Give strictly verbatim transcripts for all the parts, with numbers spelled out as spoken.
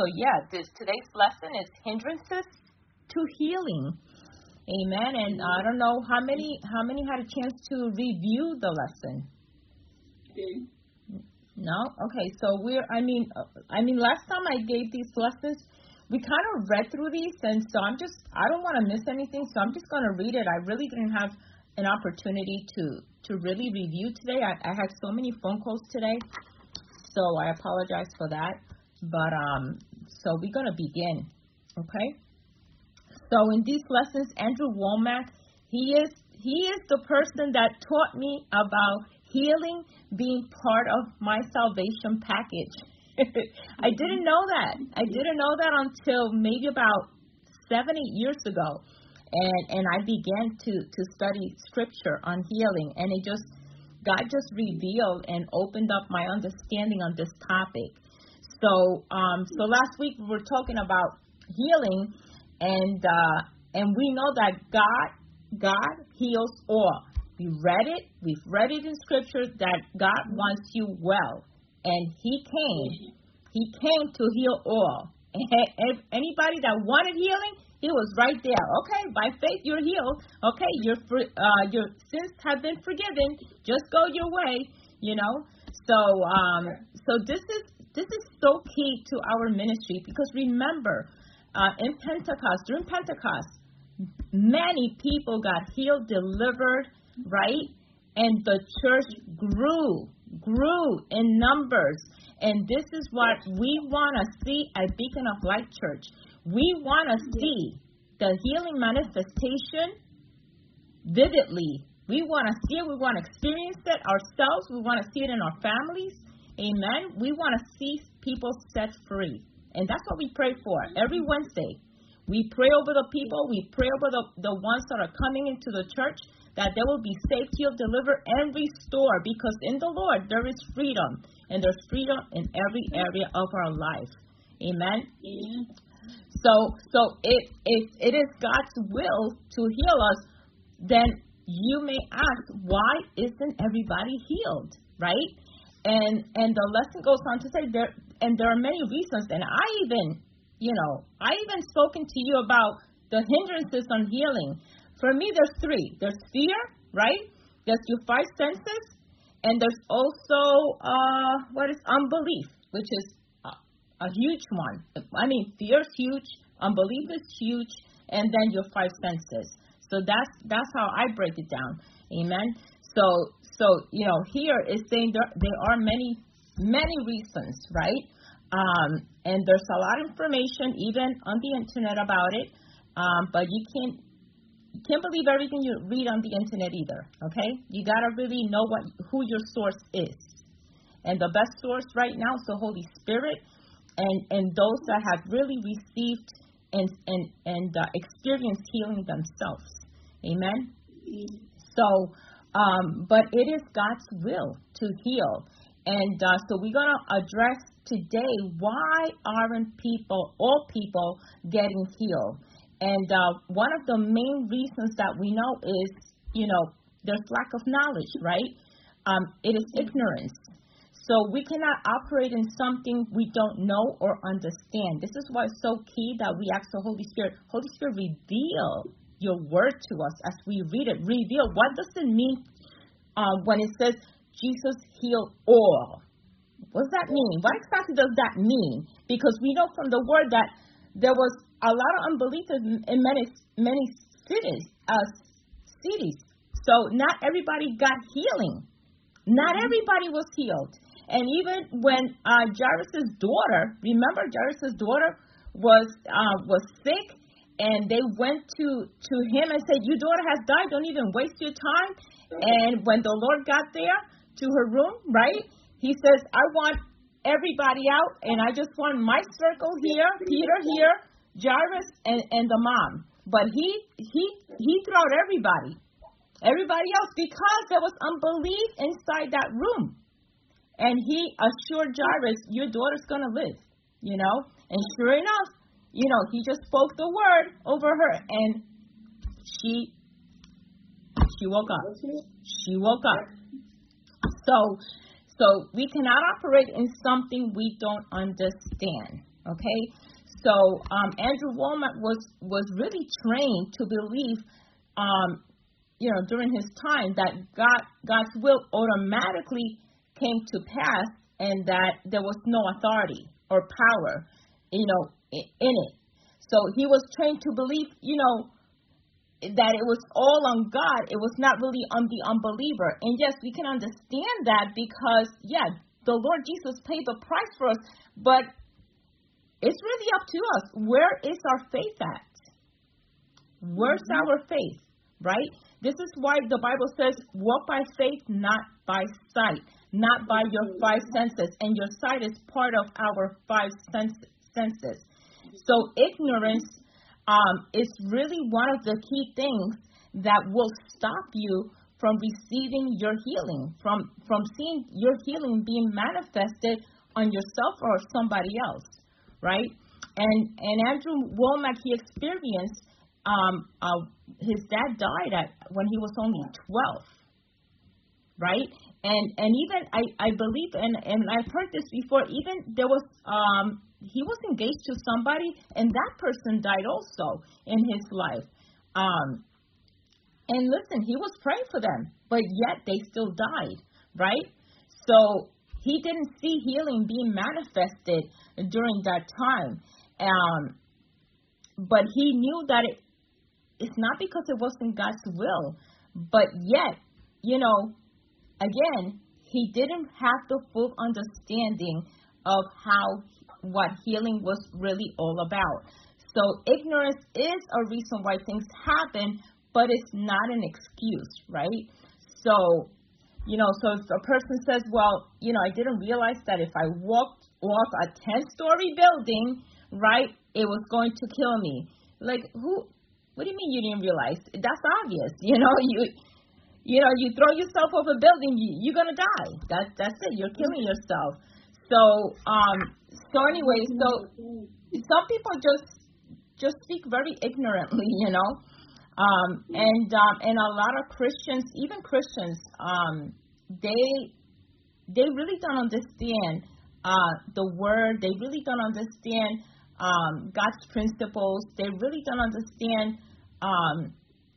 so yeah, this today's lesson is hindrances to healing. Amen. And mm-hmm. I don't know how many how many had a chance to review the lesson. Okay. No? Okay. So we're I mean I mean last time I gave these lessons, we kind of read through these, and so I'm just I don't want to miss anything, so I'm just going to read it. I really didn't have an opportunity to to really review today. I, I had so many phone calls today, so I apologize for that. But um, so we're gonna begin, okay? So in these lessons, Andrew Wommack, he is he is the person that taught me about healing being part of my salvation package. I didn't know that. I didn't know that until maybe about seven, eight years ago. And and I began to, to study scripture on healing. And it just, God just revealed and opened up my understanding on this topic. So um, so last week we were talking about healing, and uh, and we know that God God heals all. We read it. We've read it in scripture that God wants you well. And he came. He came to heal all. And anybody that wanted healing, he was right there. Okay, by faith you're healed. Okay, your uh, your sins have been forgiven. Just go your way. You know. So um, so this is this is so key to our ministry, because remember, uh, in Pentecost, during Pentecost, many people got healed, delivered, right, and the church grew. grew in numbers. And this is what we want to see at Beacon of Light Church. We want to see the healing manifestation vividly. We want to see it. We want to experience it ourselves. We want to see it in our families. Amen. We want to see people set free. And that's what we pray for every Wednesday. We pray over the people. We pray over the, the ones that are coming into the church, that they will be saved, healed, delivered, and restored, because in the Lord there is freedom, and there's freedom in every area of our life. Amen? Amen. So so if, if it is God's will to heal us, then you may ask, why isn't everybody healed, right? And and the lesson goes on to say, there and there are many reasons, and I even, you know, I even spoken to you about the hindrances on healing. For me, there's three. There's fear, right? There's your five senses. And there's also, uh, what is unbelief, which is a, a huge one. I mean, fear is huge. Unbelief is huge. And then your five senses. So that's that's how I break it down. Amen. So, so you know, here is saying there, there are many, many reasons, right? Um, and there's a lot of information, even on the internet, about it. Um, but you can't, You can't believe everything you read on the internet either, okay? You got to really know what who your source is. And the best source right now is the Holy Spirit, and, and those that have really received and and, and uh, experienced healing themselves. Amen? So, um, but it is God's will to heal. And uh, so we're going to address today, why aren't people, all people, getting healed? And uh, one of the main reasons that we know is, you know, there's lack of knowledge, right? Um, it is ignorance. So we cannot operate in something we don't know or understand. This is why it's so key that we ask the Holy Spirit, Holy Spirit, reveal your word to us as we read it. Reveal, what does it mean uh, when it says Jesus healed all? What does that mean? What exactly does that mean? Because we know from the word that there was a lot of unbelievers in many many cities, uh, cities. So not everybody got healing. Not everybody was healed. And even when uh, Jairus' daughter, remember Jairus' daughter was uh, was sick, and they went to, to him and said, your daughter has died, don't even waste your time. And when the Lord got there to her room, right, he says, I want everybody out, and I just want my circle here, Peter here, Jairus, and, and the mom. But he he he threw out everybody, everybody else, because there was unbelief inside that room. And he assured Jairus, your daughter's going to live, you know. And sure enough, you know, he just spoke the word over her, and she she woke up. She woke up. So, so we cannot operate in something we don't understand. Okay, so um, Andrew Womack was was really trained to believe, um, you know, during his time that God God's will automatically came to pass, and that there was no authority or power, you know, in it. So he was trained to believe, you know, that it was all on God. It was not really on the unbeliever. And yes, we can understand that because, yeah, the Lord Jesus paid the price for us, but it's really up to us. Where is our faith at? Where's mm-hmm. our faith, right? This is why the Bible says, walk by faith, not by sight, not by your five senses. And your sight is part of our five senses. So ignorance um, is really one of the key things that will stop you from receiving your healing, from, from seeing your healing being manifested on yourself or somebody else. Right, and and Andrew Womack, he experienced um, uh, his dad died at when he was only twelve, right? And and even I, I believe and and I've heard this before. Even there was um, he was engaged to somebody, and that person died also in his life. Um, and listen, he was praying for them, but yet they still died, right? So he didn't see healing being manifested during that time. Um, but he knew that it, it's not because it wasn't God's will, but yet, you know, again, he didn't have the full understanding of how, what healing was really all about. So ignorance is a reason why things happen, but it's not an excuse, right? So, you know, so if a person says, well, you know, I didn't realize that if I walked off a ten-story building, right, it was going to kill me. Like, who, what do you mean you didn't realize? That's obvious. You know, you, you know, you throw yourself off a building, you, you're going to die. That, that's it. You're killing yourself. So, um, so anyway, so some people just, just speak very ignorantly, you know. Um, and um, and a lot of Christians, even Christians, um, they they really don't understand uh, the word. They really don't understand um, God's principles. They really don't understand, um,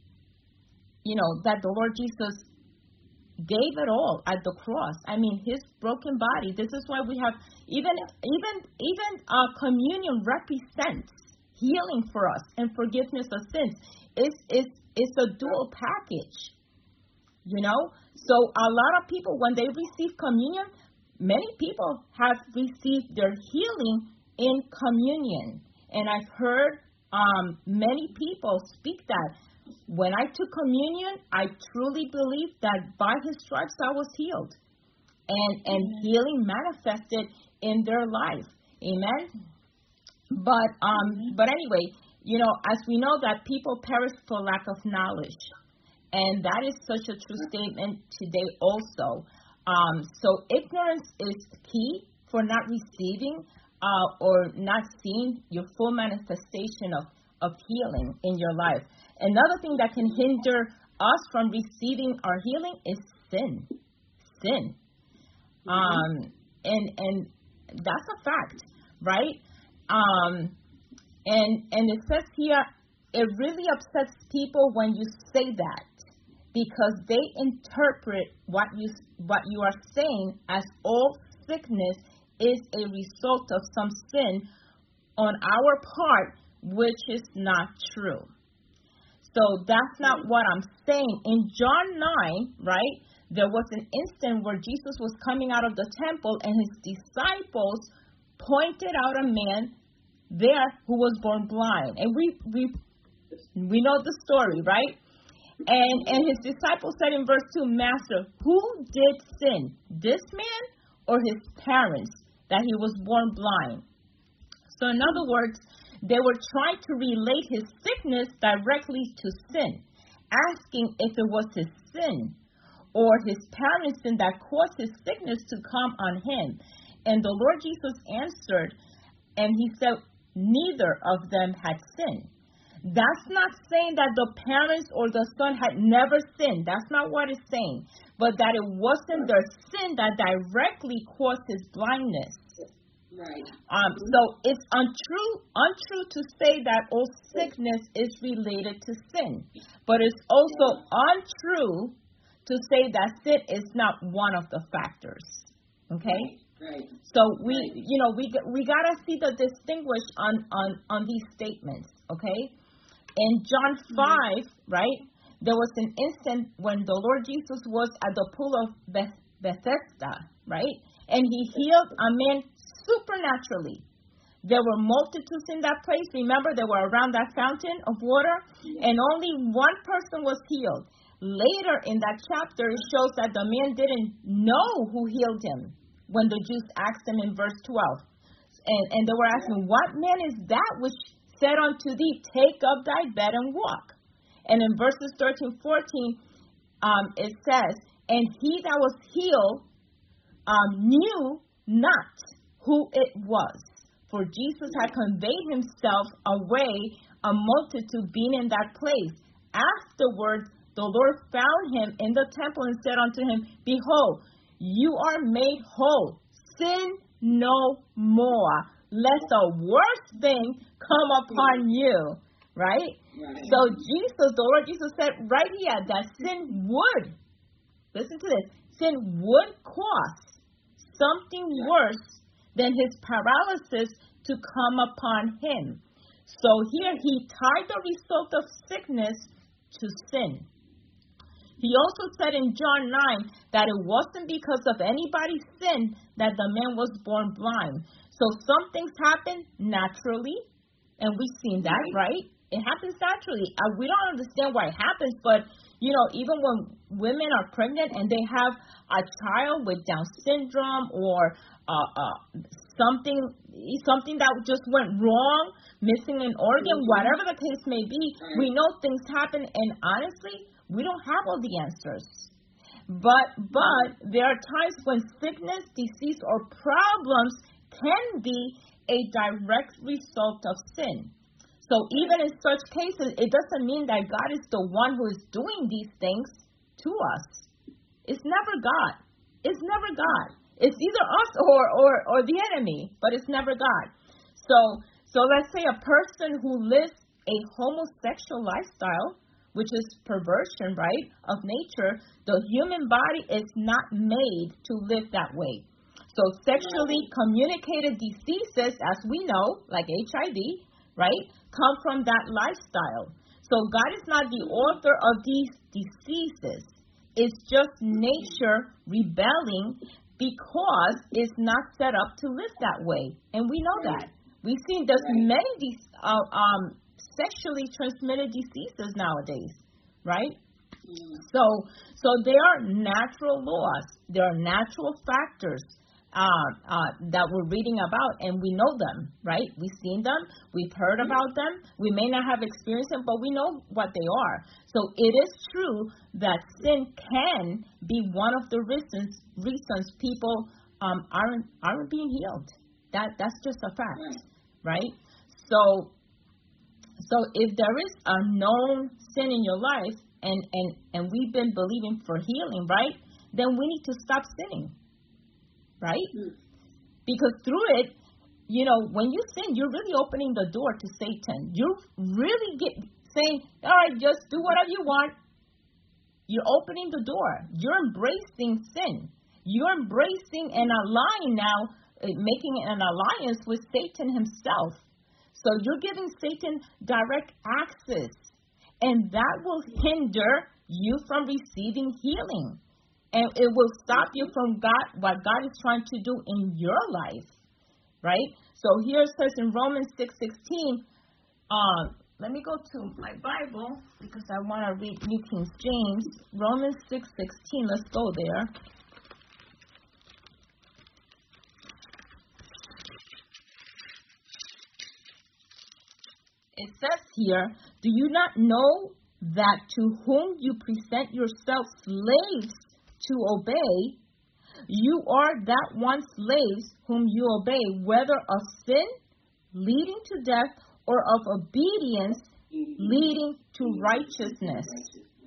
you know, that the Lord Jesus gave it all at the cross. I mean, His broken body. This is why we have even even even uh, communion represents healing for us and forgiveness of sins. It's, it's, it's a dual package, you know. So a lot of people, when they receive communion, many people have received their healing in communion. And I've heard um, many people speak that. When I took communion, I truly believe that by His stripes I was healed. And, and healing manifested in their life. Amen? But um, but anyway, you know, as we know that people perish for lack of knowledge, and that is such a true statement today also. Um, so ignorance is key for not receiving uh, or not seeing your full manifestation of, of healing in your life. Another thing that can hinder us from receiving our healing is sin. Sin. Um, and and that's a fact, right? Um, and and it says here, it really upsets people when you say that, because they interpret what you what you are saying as all sickness is a result of some sin on our part, which is not true. So that's not what I'm saying. In John nine, right, there was an instant where Jesus was coming out of the temple and His disciples pointed out a man there who was born blind. And we we we know the story, right? And and His disciples said in verse two, Master, who did sin, this man or his parents, that he was born blind? So in other words, they were trying to relate his sickness directly to sin, asking if it was his sin or his parents' sin that caused his sickness to come on him. And the Lord Jesus answered, and He said, neither of them had sinned. That's not saying that the parents or the son had never sinned. That's not what it's saying. But that it wasn't their sin that directly caused his blindness. Right. Um, so it's untrue, untrue to say that all sickness is related to sin, but it's also untrue to say that sin is not one of the factors. Okay. Right. Right. So we, right. you know, we we gotta see the distinguish on on on these statements. Okay. In John five, mm-hmm. right, there was an instant when the Lord Jesus was at the pool of Beth- Bethesda, right, and he healed a man supernaturally. There were multitudes in that place. Remember, they were around that fountain of water, and only one person was healed. Later in that chapter, it shows that the man didn't know who healed him when the Jews asked him in verse twelve. And, and they were asking, what man is that which said unto thee, take up thy bed and walk? And in verses thirteen, fourteen, um, it says, and he that was healed um, knew not who it was, for Jesus had conveyed himself away, a multitude being in that place. Afterwards, the Lord found him in the temple and said unto him, behold, you are made whole. Sin no more, lest a worse thing come upon you. Right? Right? So Jesus, the Lord Jesus said right here that sin would, listen to this, sin would cause something worse than his paralysis to come upon him. So here he tied the result of sickness to sin. He also said in John nine that it wasn't because of anybody's sin that the man was born blind. So some things happen naturally, and we've seen that, right? It happens naturally. Uh, we don't understand why it happens, but, you know, even when women are pregnant and they have a child with Down syndrome or uh, uh, something something that just went wrong, missing an organ, mm-hmm. whatever the case may be, we know things happen, and honestly, we don't have all the answers. But but there are times when sickness, disease, or problems can be a direct result of sin. So even in such cases, it doesn't mean that God is the one who is doing these things to us. It's never God. It's never God. It's either us or, or, or the enemy, but it's never God. So so let's say a person who lives a homosexual lifestyle, which is perversion, right, of nature, the human body is not made to live that way. So sexually communicated diseases, as we know, like H I V, right, come from that lifestyle. So God is not the author of these diseases. It's just nature rebelling because it's not set up to live that way. And we know that. We've seen there's many de- uh, um, sexually transmitted diseases nowadays, right? So, so there are natural laws. There are natural factors Uh, uh, that we're reading about, and we know them, right? We've seen them, we've heard about them, we may not have experienced them, but we know what they are. So it is true that sin can be one of the reasons reasons people um, aren't aren't being healed. That that's just a fact, right? So so if there is a known sin in your life, and and and we've been believing for healing, right? Then we need to stop sinning. Right? Because through it, you know, when you sin, you're really opening the door to Satan. You're really get, saying, all right, just do whatever you want. You're opening the door. You're embracing sin. You're embracing and aligning now, uh, making an alliance with Satan himself. So you're giving Satan direct access, and that will hinder you from receiving healing. And it will stop you from God, what God is trying to do in your life, right? So here it says in Romans six sixteen, uh, let me go to my Bible because I want to read New King James. Romans six sixteen, let's go there. It says here, do you not know that to whom you present yourselves slaves to obey, you are that one slaves whom you obey, whether of sin leading to death or of obedience leading to righteousness.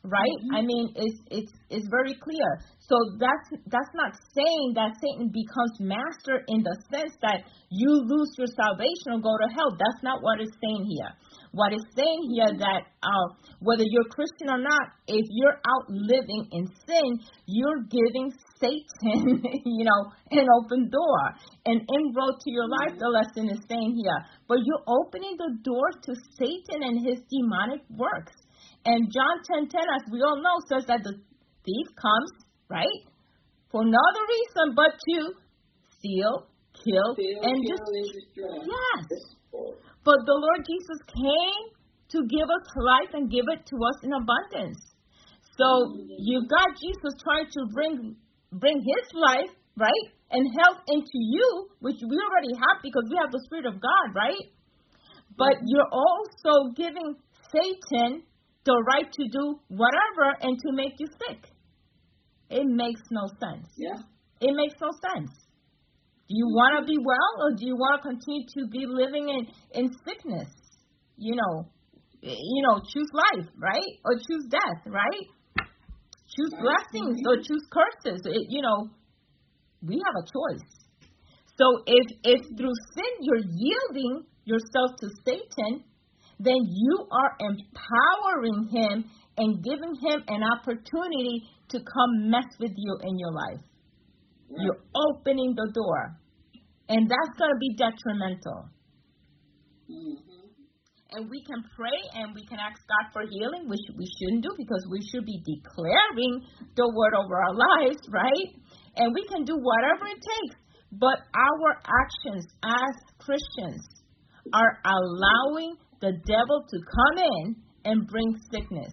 right? Mm-hmm. I mean, it's it's it's very clear. So that's that's not saying that Satan becomes master in the sense that you lose your salvation or go to hell. That's not what it's saying here. What it's saying here that uh, whether you're Christian or not, if you're out living in sin, you're giving Satan, you know, an open door, an inroad to your life. The lesson is saying here, but you're opening the door to Satan and his demonic works. And John ten ten, as we all know, says that the thief comes, right, for no other reason but to steal, kill, steal, and kill, destroy. and destroy. Yes. But the Lord Jesus came to give us life and give it to us in abundance. So you've got Jesus trying to bring bring his life, right, and health into you, which we already have because we have the Spirit of God, right? But you're also giving Satan the right to do whatever and to make you sick. It makes no sense. Yeah. It makes no sense. Do you want to be well, or do you want to continue to be living in, in sickness? You know, you know, choose life, right? Or choose death, right? Choose blessings or choose curses. It, you know, we have a choice. So if if through sin you're yielding yourself to Satan, then you are empowering him and giving him an opportunity to come mess with you in your life. Right. You're opening the door. And that's going to be detrimental. Mm-hmm. And we can pray and we can ask God for healing, which we shouldn't do because we should be declaring the word over our lives, right? And we can do whatever it takes. But our actions as Christians are allowing the devil to come in and bring sickness.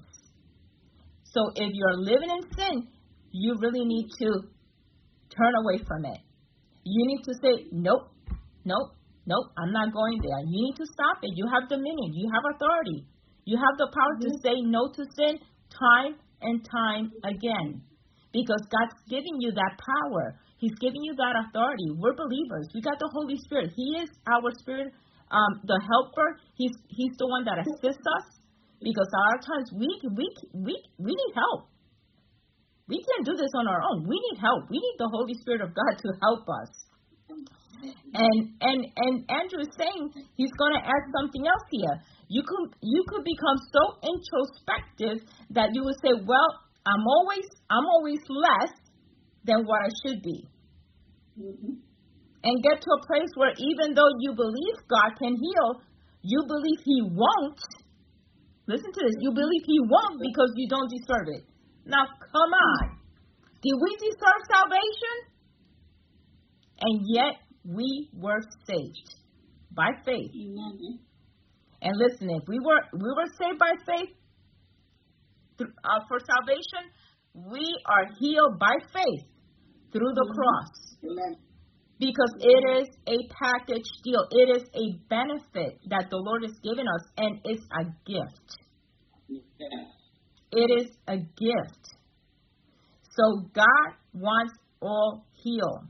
So if you're living in sin, you really need to turn away from it. You need to say, nope, nope, nope, I'm not going there. You need to stop it. You have dominion. You have authority. You have the power mm-hmm. to say no to sin time and time again. Because God's giving you that power. He's giving you that authority. We're believers. We got the Holy Spirit. He is our spirit. Um, the helper, he's he's the one that assists us, because a lot of times we we we we need help. We can't do this on our own. We need help. We need the Holy Spirit of God to help us. And and and Andrew is saying he's going to add something else here. You could you could become so introspective that you would say, well, I'm always I'm always less than what I should be. Mm-hmm. And get to a place where even though you believe God can heal, you believe he won't. Listen to this. You believe he won't because you don't deserve it. Now, come on. Did we deserve salvation? And yet, we were saved by faith. Mm-hmm. And listen, if we were we were saved by faith uh, for salvation, we are healed by faith through the mm-hmm. cross. Amen. Because it is a package deal. It is a benefit that the Lord has given us, and it's a gift. It is a gift. So God wants all healed.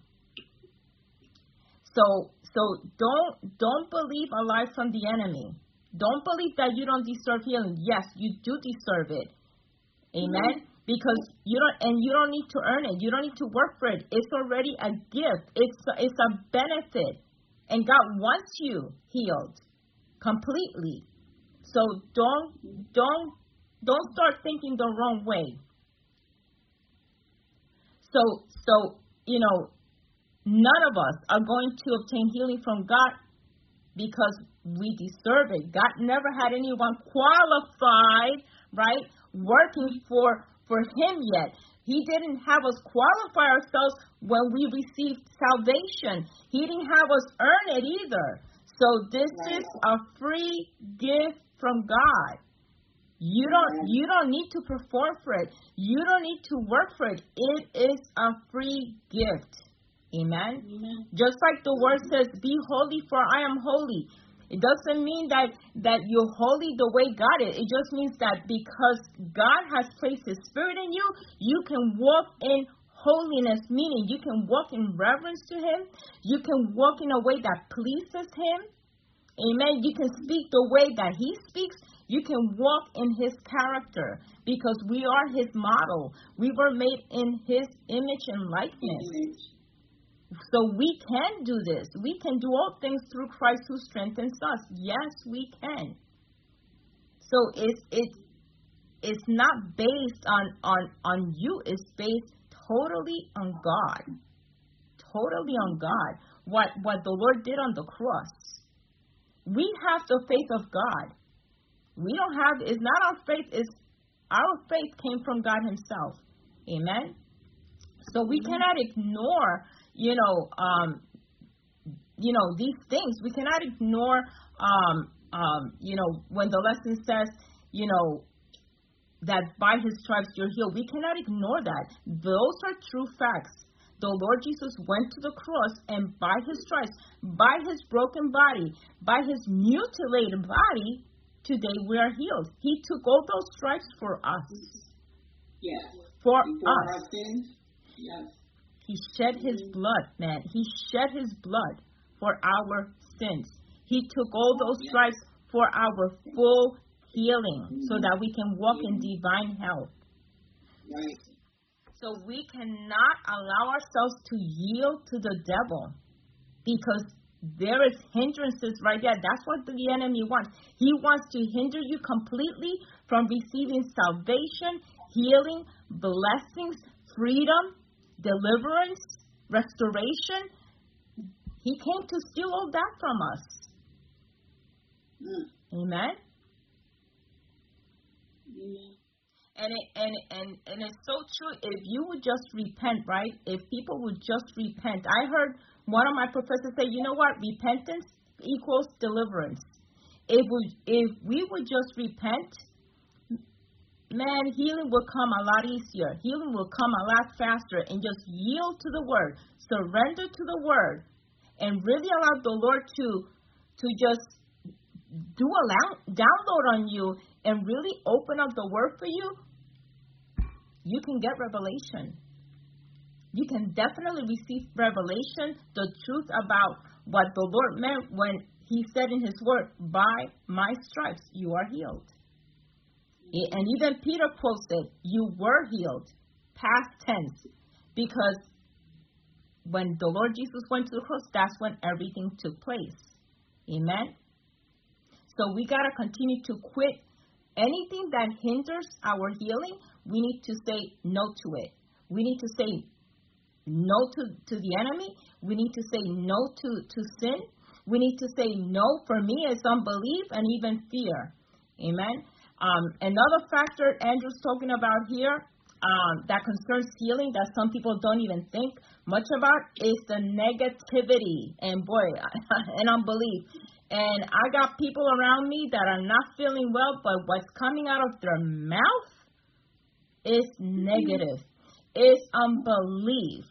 So so don't don't believe a lie from the enemy. Don't believe that you don't deserve healing. Yes, you do deserve it. Amen. Mm-hmm. Because you don't, and you don't need to earn it. You don't need to work for it. It's already a gift. It's it's a benefit, and God wants you healed completely. So don't don't don't start thinking the wrong way. So so you know, none of us are going to obtain healing from God because we deserve it. God never had anyone qualified, right, working for. for him yet. He didn't have us qualify ourselves when we received salvation. He didn't have us earn it either. So this right. is a free gift from God. You don't right. you don't need to perform for it. You don't need to work for it. It is a free gift. Amen. Amen. Just like the word says, be holy for I am holy. It doesn't mean that, that you're holy the way God is. It just means that because God has placed his spirit in you, you can walk in holiness, meaning you can walk in reverence to him. You can walk in a way that pleases him. Amen. You can speak the way that he speaks. You can walk in his character because we are his model. We were made in his image and likeness. Image. So we can do this. We can do all things through Christ who strengthens us. Yes, we can. So it's it's it's not based on, on, on you. It's based totally on God. Totally on God. What what the Lord did on the cross. We have the faith of God. We don't have, it's not our faith, it's our faith came from God himself. Amen? So we cannot ignore, you know, um, you know, these things. We cannot ignore, um, um, you know, when the lesson says, you know, that by his stripes you're healed. We cannot ignore that. Those are true facts. The Lord Jesus went to the cross, and by his stripes, by his broken body, by his mutilated body, today we are healed. He took all those stripes for us. Yes. For Before us. our sins. Yes. He shed his blood, man. He shed his blood for our sins. He took all those Yes. stripes for our full healing, mm-hmm. so that we can walk mm-hmm. in divine health. Right. So we cannot allow ourselves to yield to the devil, because there is hindrances right there. That's what the enemy wants. He wants to hinder you completely from receiving salvation, healing, blessings, freedom, deliverance, restoration. He came to steal all that from us. Mm. Amen? Mm. And it, and and and it's so true. If you would just repent, right? If people would just repent. I heard one of my professors say, you know what? Repentance equals deliverance. If we if we would just repent, man, healing will come a lot easier. Healing will come a lot faster, and just yield to the word, surrender to the word, and really allow the Lord to to just do a download on you and really open up the word for you. You can get revelation. You can definitely receive revelation, the truth about what the Lord meant when he said in his word, by my stripes you are healed. And even Peter quotes it, you were healed, past tense, because when the Lord Jesus went to the cross, that's when everything took place. Amen? So we got to continue to quit anything that hinders our healing. We need to say no to it. We need to say no to, to the enemy. We need to say no to, to sin. We need to say no, for me, is unbelief and even fear. Amen. Um, another factor Andrew's talking about here um, that concerns healing that some people don't even think much about is the negativity and, boy, and unbelief. And I got people around me that are not feeling well, but what's coming out of their mouth is negative. It's unbelief.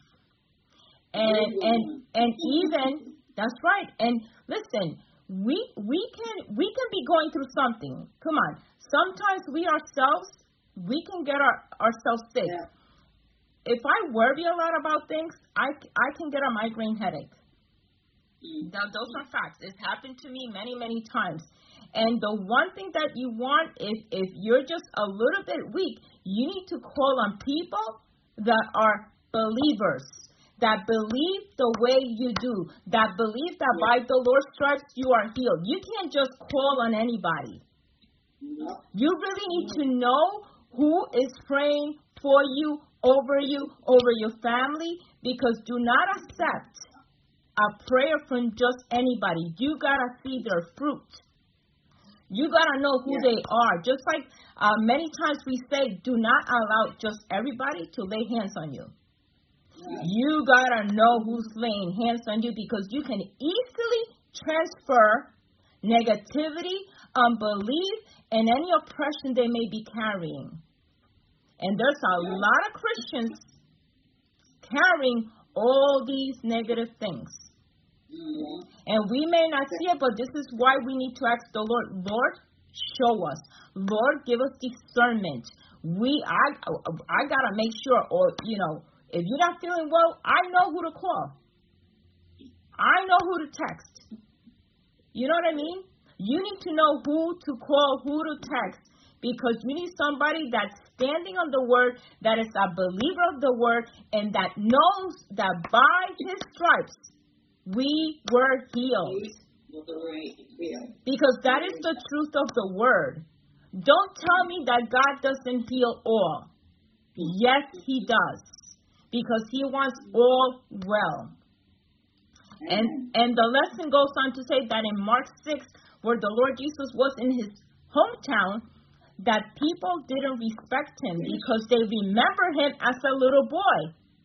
And and and even that's right. And listen, we we can we can be going through something. Come on. Sometimes we ourselves we can get our, ourselves sick. Yeah. If I worry a lot about things, I I can get a migraine headache. Now, those are facts. It's happened to me many, many times. And the one thing that you want, if, if you're just a little bit weak, you need to call on people that are believers, that believe the way you do, that believe that by the Lord's stripes you are healed. You can't just call on anybody. You really need to know who is praying for you, over you, over your family, because do not accept a prayer from just anybody. You gotta see their fruit. You gotta know who yeah. they are. Just like uh, many times we say, do not allow just everybody to lay hands on you. Yeah. You gotta know who's laying hands on you, because you can easily transfer negativity, unbelief, and any oppression they may be carrying. And there's a yeah. lot of Christians carrying all these negative things. Mm-hmm. And we may not see it, but this is why we need to ask the Lord, Lord, show us. Lord, give us discernment. We, I, I got to make sure, or, you know, if you're not feeling well, I know who to call. I know who to text. You know what I mean? You need to know who to call, who to text, because you need somebody that's standing on the word, that is a believer of the word, and that knows that by his stripes we were healed. Because that is the truth of the word. Don't tell me that God doesn't heal all. Yes, he does. Because he wants all well. And and the lesson goes on to say that in Mark six, where the Lord Jesus was in his hometown, that people didn't respect him because they remember him as a little boy.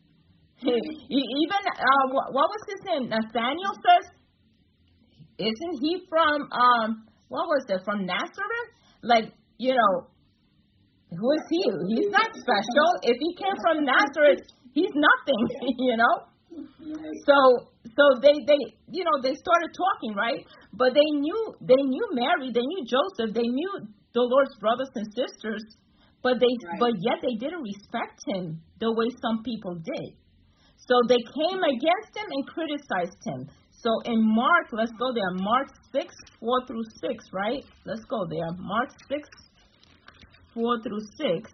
Even, uh, what was his name? Nathaniel says, isn't he from, um, what was it, from Nazareth? Like, you know, who is he? He's not special. If he came from Nazareth, he's nothing, you know? So, so they, they, you know, they started talking, right? But they knew, they knew Mary, they knew Joseph, they knew the Lord's brothers and sisters, but they, right. but yet they didn't respect him the way some people did. So they came against him and criticized him. So in Mark, let's go there. Mark six, four through six, right? Let's go there. Mark six, four through six.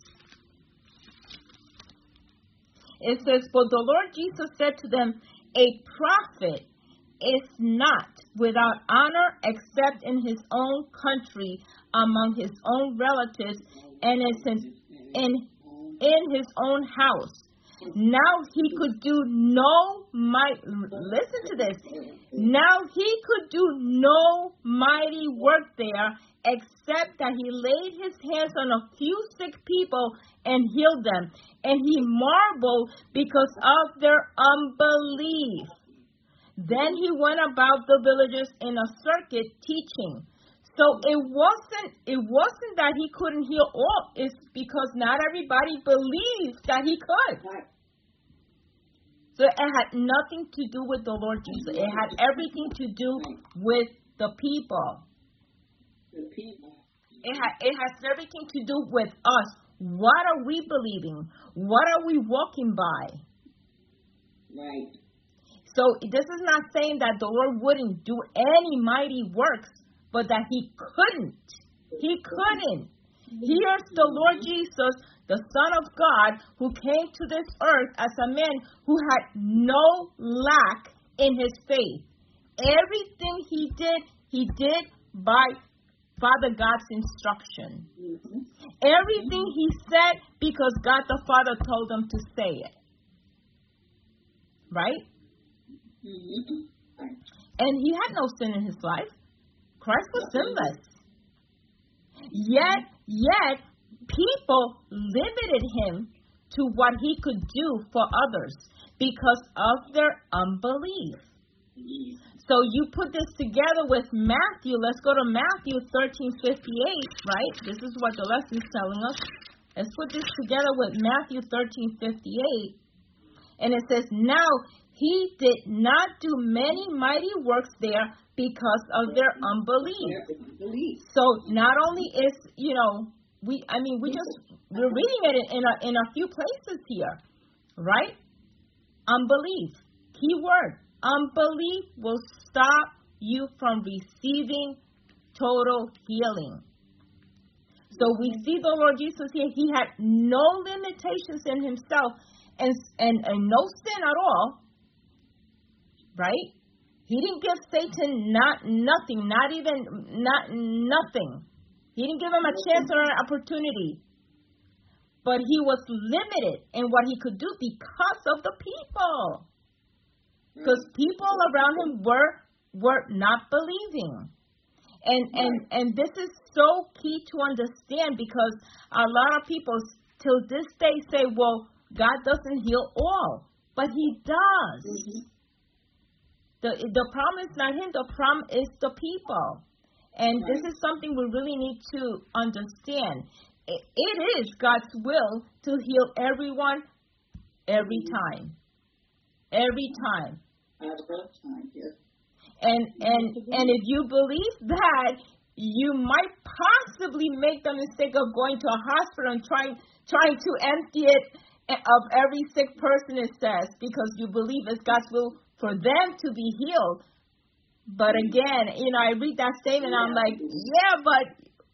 It says, "For the Lord Jesus said to them, a prophet is not without honor except in his own country, among his own relatives, and in, in, in his own house. Now he could do no might. Listen to this. Now he could do no mighty work there, except that he laid his hands on a few sick people and healed them. And he marveled because of their unbelief. Then he went about the villages in a circuit teaching." So it wasn't it wasn't that he couldn't heal all. It's because not everybody believed that he could. So it had nothing to do with the Lord Jesus. It had everything to do with the people. The people. It had it has everything to do with us. What are we believing? What are we walking by? Right. So this is not saying that the Lord wouldn't do any mighty works, but that he couldn't. He couldn't. Here's the Lord Jesus, the Son of God, who came to this earth as a man who had no lack in his faith. Everything he did, he did by Father God's instruction. Mm-hmm. Everything he said because God the Father told him to say it. Right? Mm-hmm. And he had no sin in his life. Christ was sinless. Yet, yet, people limited him to what he could do for others because of their unbelief. So you put this together with Matthew. Let's go to Matthew thirteen fifty-eight, right? This is what the lesson is telling us. Let's put this together with Matthew thirteen fifty-eight. And it says, "Now he did not do many mighty works there because of their unbelief." So not only is, you know, we, I mean, we just, we're reading it in a, in a few places here, right? Unbelief. Key word. Unbelief will stop you from receiving total healing. So we see the Lord Jesus here. He had no limitations in himself and, and, and no sin at all, right? He didn't give Satan not nothing, not even not nothing. He didn't give him a chance or an opportunity. But he was limited in what he could do because of the people. Because people around him were were not believing. And and and this is so key to understand, because a lot of people till this day say, well, God doesn't heal all. But he does. Mm-hmm. The the problem is not him, the problem is the people. And right. This is something we really need to understand. It, it is God's will to heal everyone every time. Every time. Time here. And and and if you believe that, you might possibly make the mistake of going to a hospital and trying trying to empty it of every sick person, it says, because you believe it's God's will for them to be healed. But again, you know, I read that statement and I'm like, yeah, but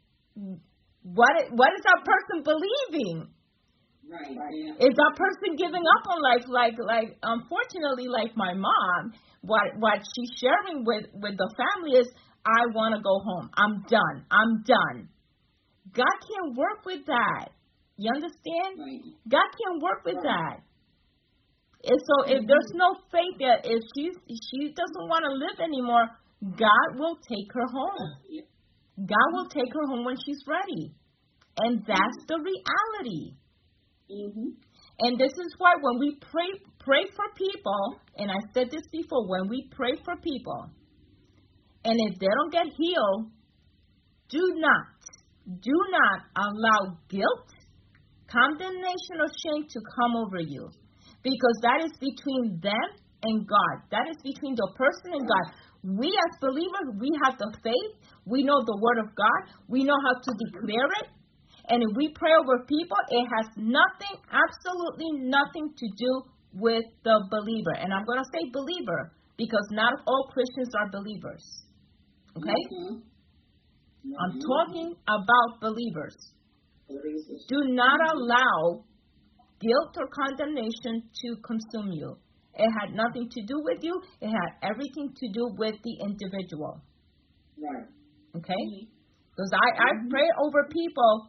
what what is that person believing? Right. Yeah. Is that person giving up on life? Like, like, unfortunately, like my mom, what what she's sharing with, with the family is, I want to go home. I'm done. I'm done. God can't work with that. You understand? Right. God can't work with Right. that. And so if there's no faith there, if she she doesn't want to live anymore, God will take her home. Yeah. God will take her home when she's ready. And that's the reality. Mm-hmm. And this is why when we pray pray for people, and I said this before, when we pray for people, and if they don't get healed, do not, do not allow guilt, condemnation, or shame to come over you. Because that is between them and God. That is between the person and God. We as believers, we have the faith. We know the word of God. We know how to declare it. And if we pray over people, it has nothing, absolutely nothing to do with the believer. And I'm going to say believer because not all Christians are believers. Okay? Mm-hmm. I'm talking about believers. Believers. Do not allow guilt or condemnation to consume you. It had nothing to do with you. It had everything to do with the individual. Right. Okay? Because I, I pray over people,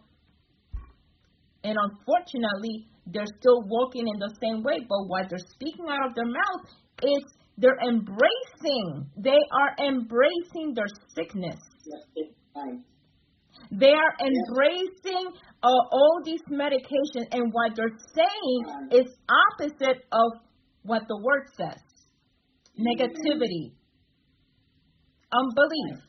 and unfortunately, they're still walking in the same way. But what they're speaking out of their mouth is they're embracing. They are embracing their sickness. Yes. Right. They are embracing uh, all these medications, and what they're saying is opposite of what the word says. Negativity, unbelief,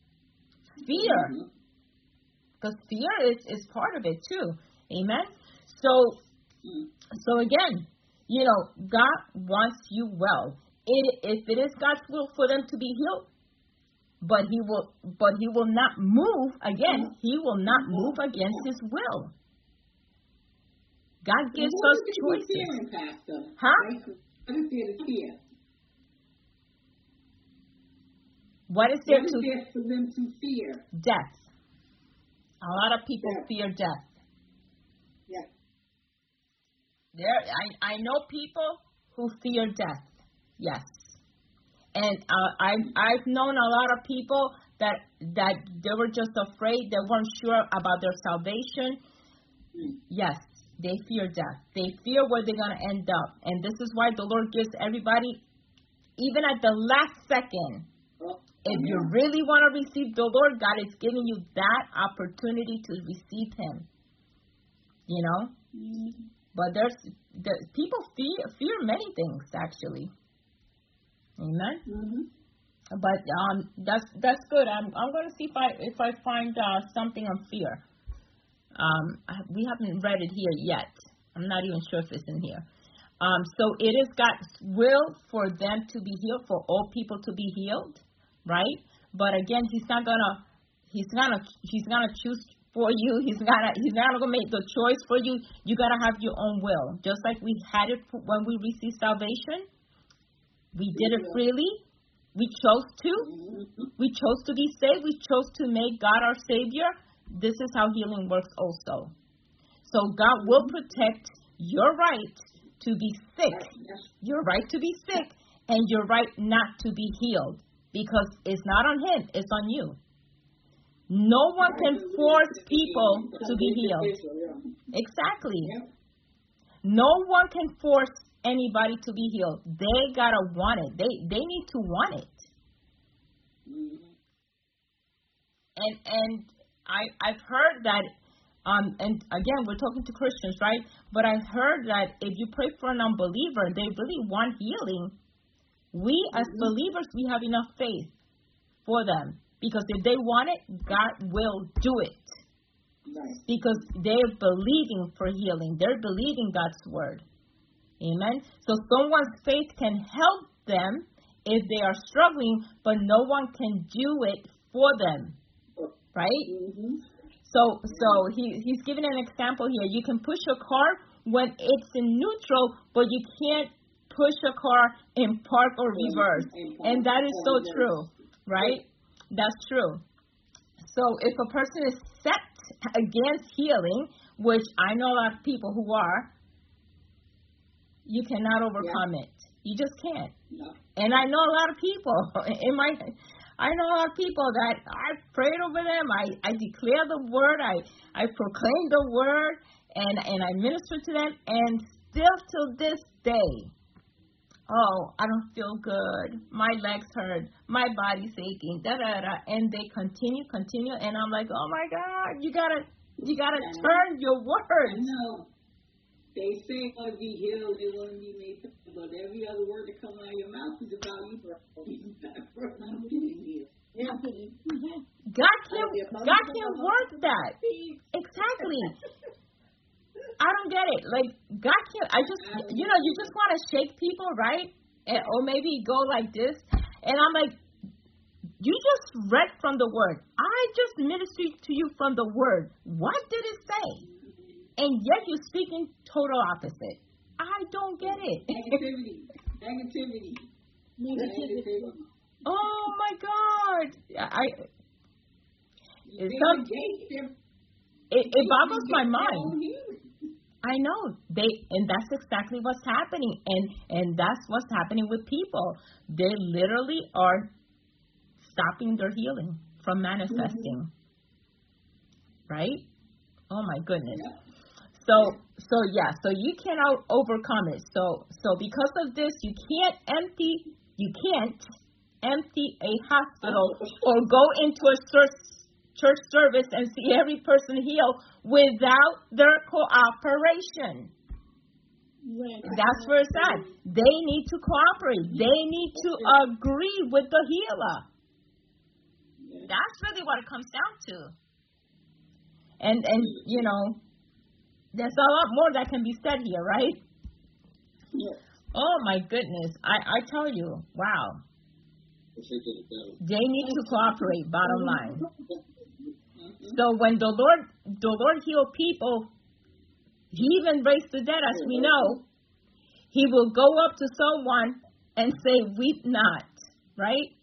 fear, because fear is, is part of it too. Amen. So, so again, you know, God wants you well. It, if it is God's will for them to be healed, But he will, but he will not move again. He will not move against his will. God gives what us is choices. Fearing, Pastor? Huh? What is there to fear? What is there what to is there for them to fear? Death. A lot of people Death. fear death. Yeah. There, I I know people who fear death. Yes. And uh, I've I've known a lot of people that that they were just afraid. They weren't sure about their salvation. Mm. Yes, they fear death. They fear where they're going to end up. And this is why the Lord gives everybody, even at the last second, Oh, if yeah. you really want to receive the Lord, God is giving you that opportunity to receive Him. You know? Mm. But there's, there's people fear fear many things actually. Amen. Mm-hmm. But um, that's that's good. I'm I'm going to see if I if I find uh, something on fear. Um, I, we haven't read it here yet. I'm not even sure if it's in here. Um, so it is God's will for them to be healed, for all people to be healed, right? But again, He's not gonna He's gonna He's gonna choose for you. He's gonna He's not gonna make the choice for you. You gotta have your own will, just like we had it when we received salvation. We did it freely. We chose to. We chose to be saved. We chose to make God our Savior. This is how healing works also. So God will protect your right to be sick, your right to be sick, and your right not to be healed. Because it's not on Him, it's on you. No one can force people to be healed. Exactly. No one can force anybody to be healed. They gotta want it. They they need to want it. Mm-hmm. And and I I've heard that um and again we're talking to Christians, right? But I've heard that if you pray for an unbeliever and they really want healing, we as mm-hmm. believers we have enough faith for them. Because if they want it, God will do it. Right. Because they're believing for healing. They're believing God's word. Amen. So someone's faith can help them if they are struggling, but no one can do it for them. Right? Mm-hmm. So so he, he's giving an example here. You can push a car when it's in neutral, but you can't push a car in park or reverse. And that is so true. right? That's true. So if a person is set against healing, which I know a lot of people who are, you cannot overcome yeah. it. You just can't. No. And I know a lot of people in my, I know a lot of people that I prayed over them. I, I declare the word. I, I proclaim the word, and, and I minister to them. And still till this day, oh, I don't feel good. My legs hurt. My body's aching. Da da da. And they continue, continue, and I'm like, oh my God, you gotta, you gotta turn your words. I know. They say you want to be healed, they want to be made perfect, but every other word that comes out of your mouth is about you, bro. I'm getting healed. Yeah. God can God can work that. Exactly. I don't get it. Like God can. I just you know you just want to shake people, right? And, or maybe go like this, and I'm like, you just read from the word. I just ministered to you from the word. What did it say? And yet you're speaking total opposite. I don't get it. Negativity. Negativity. Negativity. Oh my God. I it, some, it, it boggles my mind. I know. They and that's exactly what's happening. And and that's what's happening with people. They literally are stopping their healing from manifesting. Mm-hmm. Right? Oh my goodness. Yeah. So, so yeah, so you cannot overcome it. So, so because of this, you can't empty, you can't empty a hospital or go into a church, church service and see every person healed without their cooperation. That's where it's at. They need to cooperate. They need to agree with the healer. That's really what it comes down to. And, and you know, there's a lot more that can be said here, right? Yes. Oh, my goodness. I, I tell you, wow. They need to cooperate, bottom line. So when the Lord, the Lord healed people, he even raised the dead, as we know. He will go up to someone and say, weep not, right?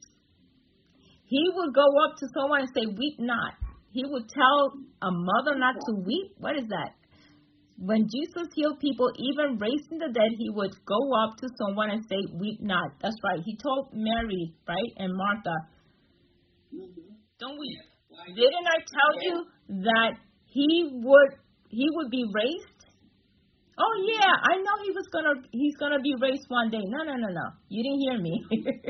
He will go up to someone and say, weep not. He would tell a mother not to weep. What is that? When Jesus healed people, even raising the dead, he would go up to someone and say, weep not. That's right. He told Mary, right, and Martha, mm-hmm. don't weep. Didn't I tell yeah. you that he would he would be raised? Oh, yeah, I know he was gonna he's gonna be raised one day. No, no, no, no. You didn't hear me.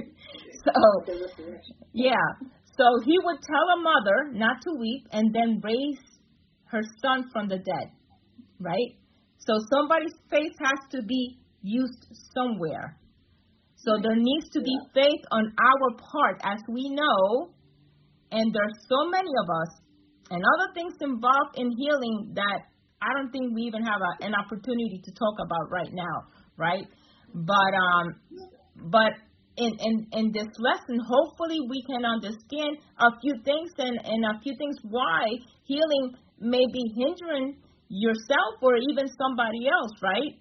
so, yeah. So he would tell a mother not to weep and then raise her son from the dead. Right? So somebody's faith has to be used somewhere. So there needs to be faith on our part, as we know, and there's so many of us, and other things involved in healing that I don't think we even have a, an opportunity to talk about right now, right? But um, but in, in, in this lesson, hopefully we can understand a few things and, and a few things why healing may be hindering yourself or even somebody else, right?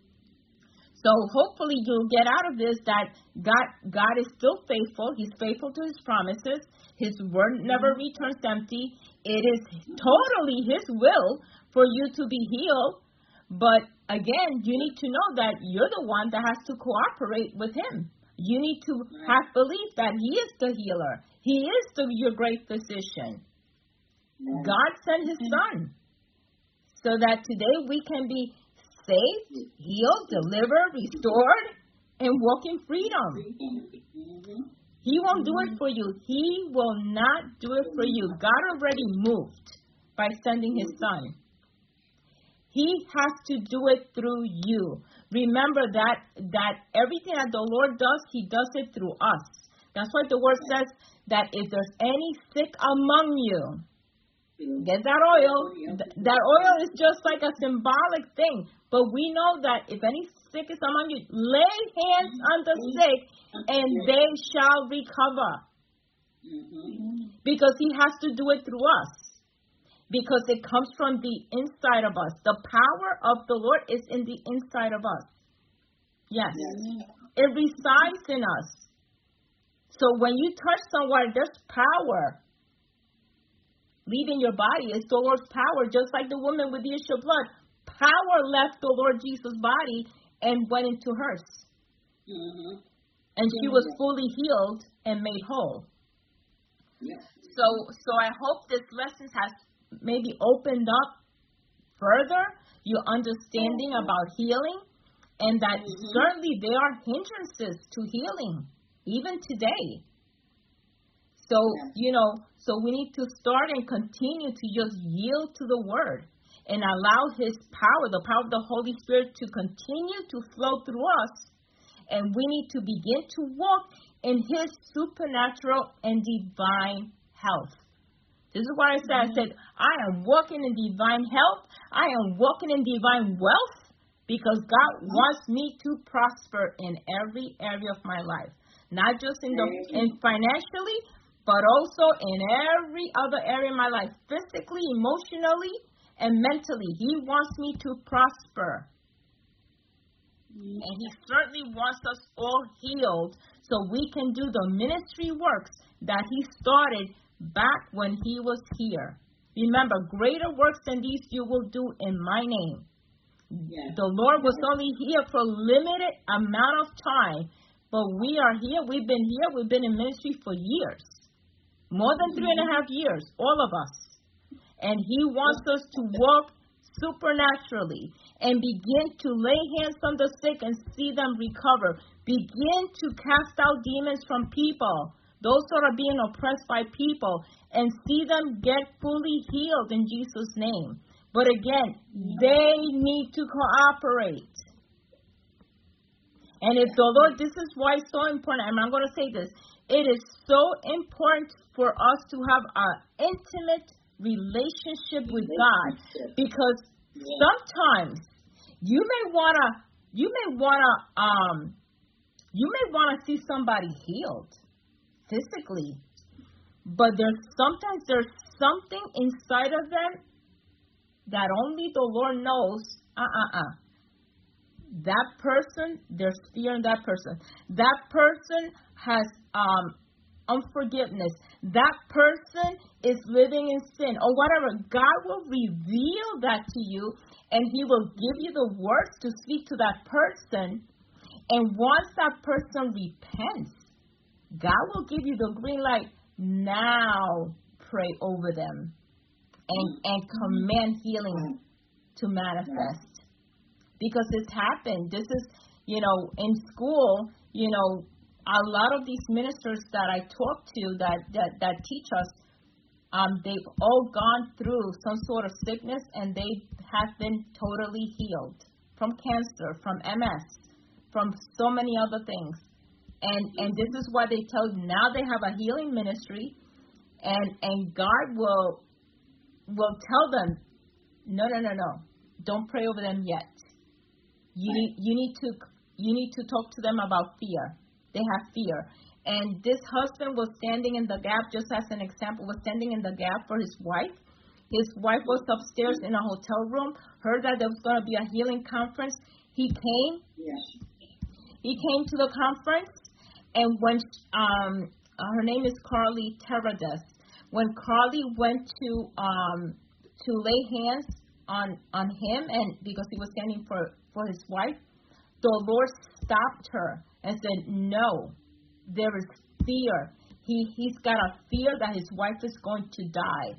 So hopefully you'll get out of this that God God is still faithful. He's faithful to his promises. His word never returns empty. It is totally his will for you to be healed. But again, you need to know that you're the one that has to cooperate with him. You need to have belief that he is the healer. He is the, your great physician. God sent his son, so that today we can be saved, healed, delivered, restored, and walk in freedom. He won't do it for you. He will not do it for you. God already moved by sending his son. He has to do it through you. Remember that that everything that the Lord does, he does it through us. That's why the word says that if there's any sick among you, get that oil. That oil is just like a symbolic thing. But we know that if any sick is among you, lay hands on the sick and they shall recover. Because he has to do it through us. Because it comes from the inside of us. The power of the Lord is in the inside of us. Yes. It resides in us. So when you touch someone, there's power leaving your body. It's the Lord's power, just like the woman with the issue of blood. Power left the Lord Jesus' body and went into hers. Mm-hmm. And she was fully healed and made whole. Yes. So, so I hope this lesson has maybe opened up further your understanding mm-hmm. about healing, and that mm-hmm. certainly there are hindrances to healing, even today. So, yes. you know, so we need to start and continue to just yield to the Word and allow His power, the power of the Holy Spirit, to continue to flow through us. And we need to begin to walk in His supernatural and divine health. This is what I said. Mm-hmm. I said, I am walking in divine health. I am walking in divine wealth because God mm-hmm. wants me to prosper in every area of my life. Not just in the in financially, but also in every other area of my life, physically, emotionally, and mentally. He wants me to prosper. Mm-hmm. And He certainly wants us all healed so we can do the ministry works that He started back when He was here. Remember, greater works than these you will do in my name. Yes. The Lord was only here for a limited amount of time, but we are here. We've been here. We've been in ministry for years, more than three and a half years, all of us. And He wants us to walk supernaturally and begin to lay hands on the sick and see them recover. Begin to cast out demons from people, those that are being oppressed by people, and see them get fully healed in Jesus' name. But again, they need to cooperate. And if the Lord, this is why it's so important, and I'm going to say this, it is so important for us to have an intimate relationship with God, because sometimes you may want to, you may want to, um, you may want to see somebody healed physically, but there's sometimes there's something inside of them that only the Lord knows. Uh-uh-uh. That person, there's fear in that person. That person has um, unforgiveness. That person is living in sin or whatever. God will reveal that to you, and He will give you the words to speak to that person. And once that person repents, God will give you the green light. Now pray over them and, and command healing to manifest. Because it's happened. This is, you know, in school, you know, a lot of these ministers that I talk to that, that, that teach us, um, they've all gone through some sort of sickness, and they have been totally healed from cancer, from M S, from so many other things. And and this is why they tell you now they have a healing ministry, and and God will will tell them, no, no, no, no, don't pray over them yet. You need you need to you need to talk to them about fear. They have fear. And this husband was standing in the gap, just as an example, was standing in the gap for his wife. His wife was upstairs in a hotel room, heard that there was going to be a healing conference. He came. Yes. He came to the conference, and when um, uh, her name is Carly Terades, when Carly went to um, to lay hands on on him, and because he was standing for, for his wife, the Lord stopped her and said, no, there is fear. He, he's got a fear that his wife is going to die.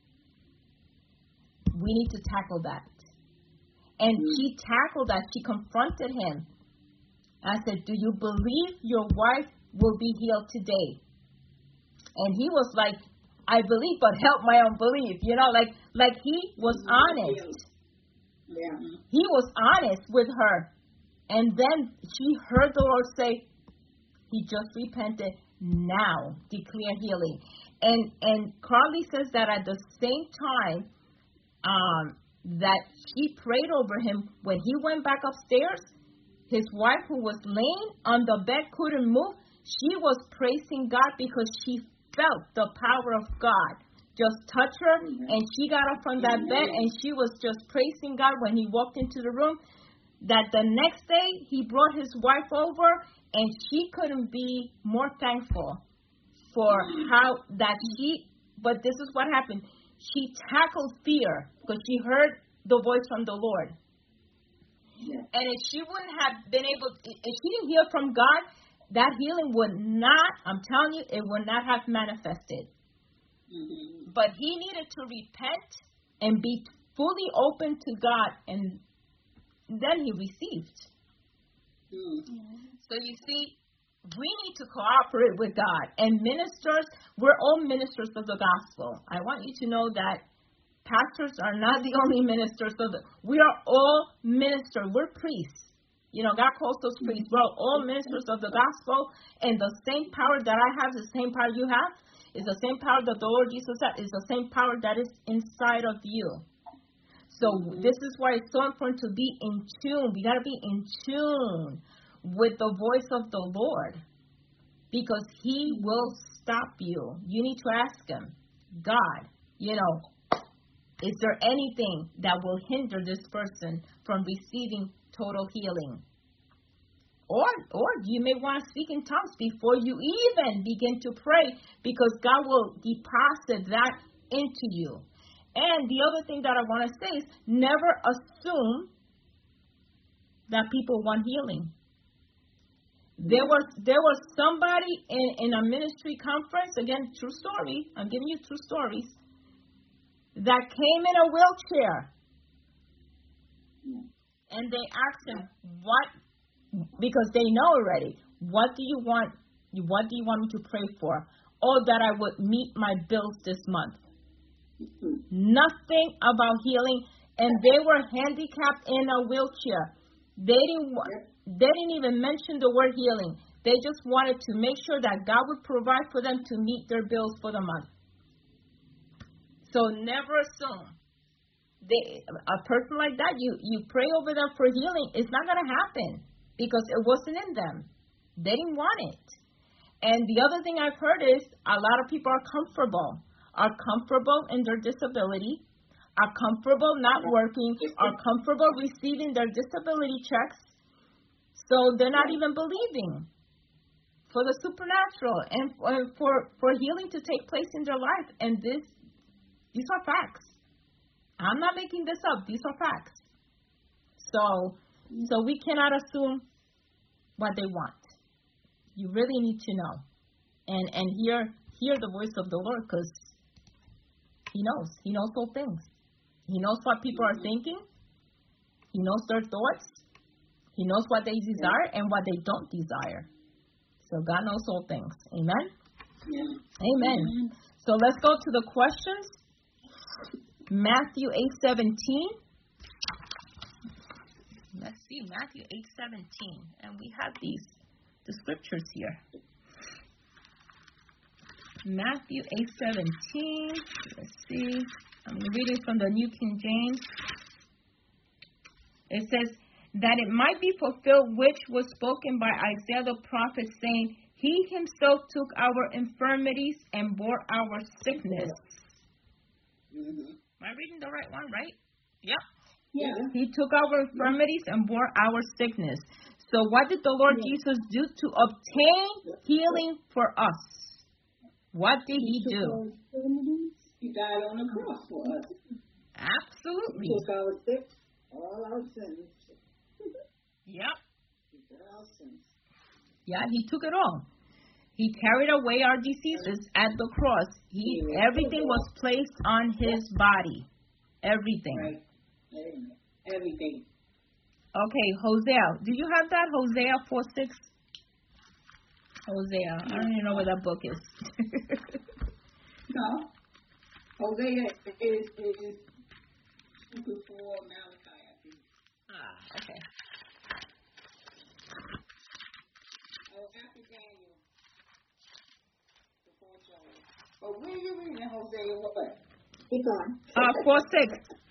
We need to tackle that. And mm-hmm. she tackled that. She confronted him. I said, do you believe your wife will be healed today? And he was like, I believe, but help my unbelief. You know, like like he was honest. Yeah. He was honest with her. And then she heard the Lord say, he just repented. Now declare healing. And and Carly says that at the same time um, that she prayed over him, when he went back upstairs, his wife, who was laying on the bed, couldn't move. She was praising God because she felt the power of God just touch her, and she got up from that bed, and she was just praising God when he walked into the room. That the next day, he brought his wife over, And she couldn't be more thankful for how that she, but this is what happened. She tackled fear because she heard the voice from the Lord. Yeah. And if she wouldn't have been able, if she didn't hear from God, that healing would not, I'm telling you, it would not have manifested. Mm-hmm. But he needed to repent and be fully open to God, and then he received. Mm-hmm. So you see, we need to cooperate with God. And ministers, we're all ministers of the gospel. I want you to know that pastors are not the only ministers of the, we are all ministers. We're priests. You know, God calls us priests. We're all ministers of the gospel. And the same power that I have, the same power you have, is the same power that the Lord Jesus has, is the same power that is inside of you. So this is why it's so important to be in tune. We got to be in tune with the voice of the Lord, because he will stop you. You need to ask him, God, you know, is there anything that will hinder this person from receiving total healing? Or, or you may want to speak in tongues before you even begin to pray, because God will deposit that into you. And the other thing that I want to say is never assume that people want healing. There was there was somebody in, in a ministry conference, again, true story, I'm giving you true stories, that came in a wheelchair. And they asked him, what, because they know already, what do you want, what do you want me to pray for? Oh, that I would meet my bills this month. Nothing about healing, and they were handicapped in a wheelchair. They didn't they didn't even mention the word healing. They just wanted to make sure that God would provide for them to meet their bills for the month. So never assume. They, a person like that, you, you pray over them for healing, it's not going to happen because it wasn't in them. They didn't want it. And the other thing I've heard is a lot of people are comfortable. are comfortable in their disability, are comfortable not working, are comfortable receiving their disability checks, so they're not even believing for the supernatural and for, for healing to take place in their life. And this, these are facts. I'm not making this up. These are facts. So, so we cannot assume what they want. You really need to know and, and hear, hear the voice of the Lord, because he knows. He knows all things. He knows what people are thinking. He knows their thoughts. He knows what they desire and what they don't desire. So God knows all things. Amen? Yeah. Amen. Amen. So let's go to the questions. Matthew eight seventeen. Let's see, Matthew eight seventeen. And we have these, the scriptures here. Matthew eight seventeen. Let's see. I'm reading from the New King James. It says, that it might be fulfilled which was spoken by Isaiah the prophet, saying, he himself took our infirmities and bore our sickness. Mm-hmm. Am I reading the right one, right? Yep. Yeah. He took our infirmities and bore our sickness. So what did the Lord yeah. Jesus do to obtain healing for us? What did he, he do? He died on the cross for us. Absolutely. He took our sick, all our sins. Yep. He took our sins. Yeah, he took it all. He carried away our diseases at the cross. He everything was placed on his body. Everything. Right. Everything. Okay, Hosea. Do you have that? Hosea four six? Hosea. I don't even know where that book is. No. Hosea is, is before Malachi, I think. Ah, okay. Oh, after Daniel. Before Joel. But where are you reading Hosea what? Keep on. Uh, four six.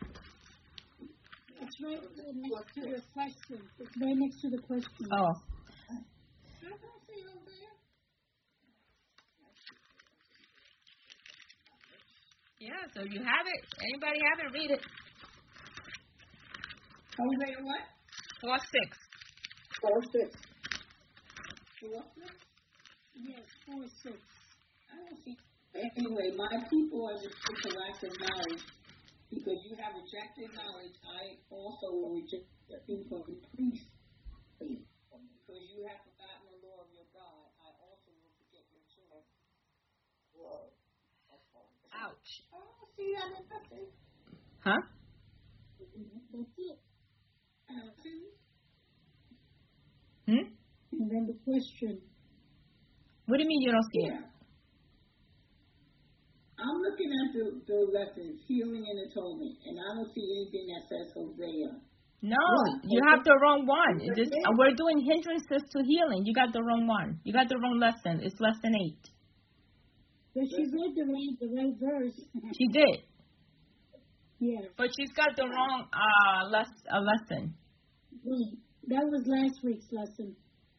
It's right next to the question. It's right next to the question. Oh. How can I say Hosea? Yeah, so you have it. Anybody have it? Read it. Hosea what? Four six. Four six. four six? Yes, four six. I don't see. Anyway, my people are just for lack of knowledge. Because you have rejected knowledge, I also will reject the people who preach faith. Because you have forgotten the law of your God, I also will forget your children. Whoa. Ouch. I don't see that in nothing. Huh? That's it. I don't see. Hmm? And then the question. What do you mean you don't see it? Yeah. I'm looking at the, the lessons, healing and atonement, and I don't see anything that says Hosea. No, What? you have the wrong one. It is, we're doing hindrances to healing. You got the wrong one. You got the wrong lesson. It's lesson eight. But she read the right, the right verse. She did. Yeah. But she's got the wrong uh, les- uh, lesson. Wait, that was last week's lesson.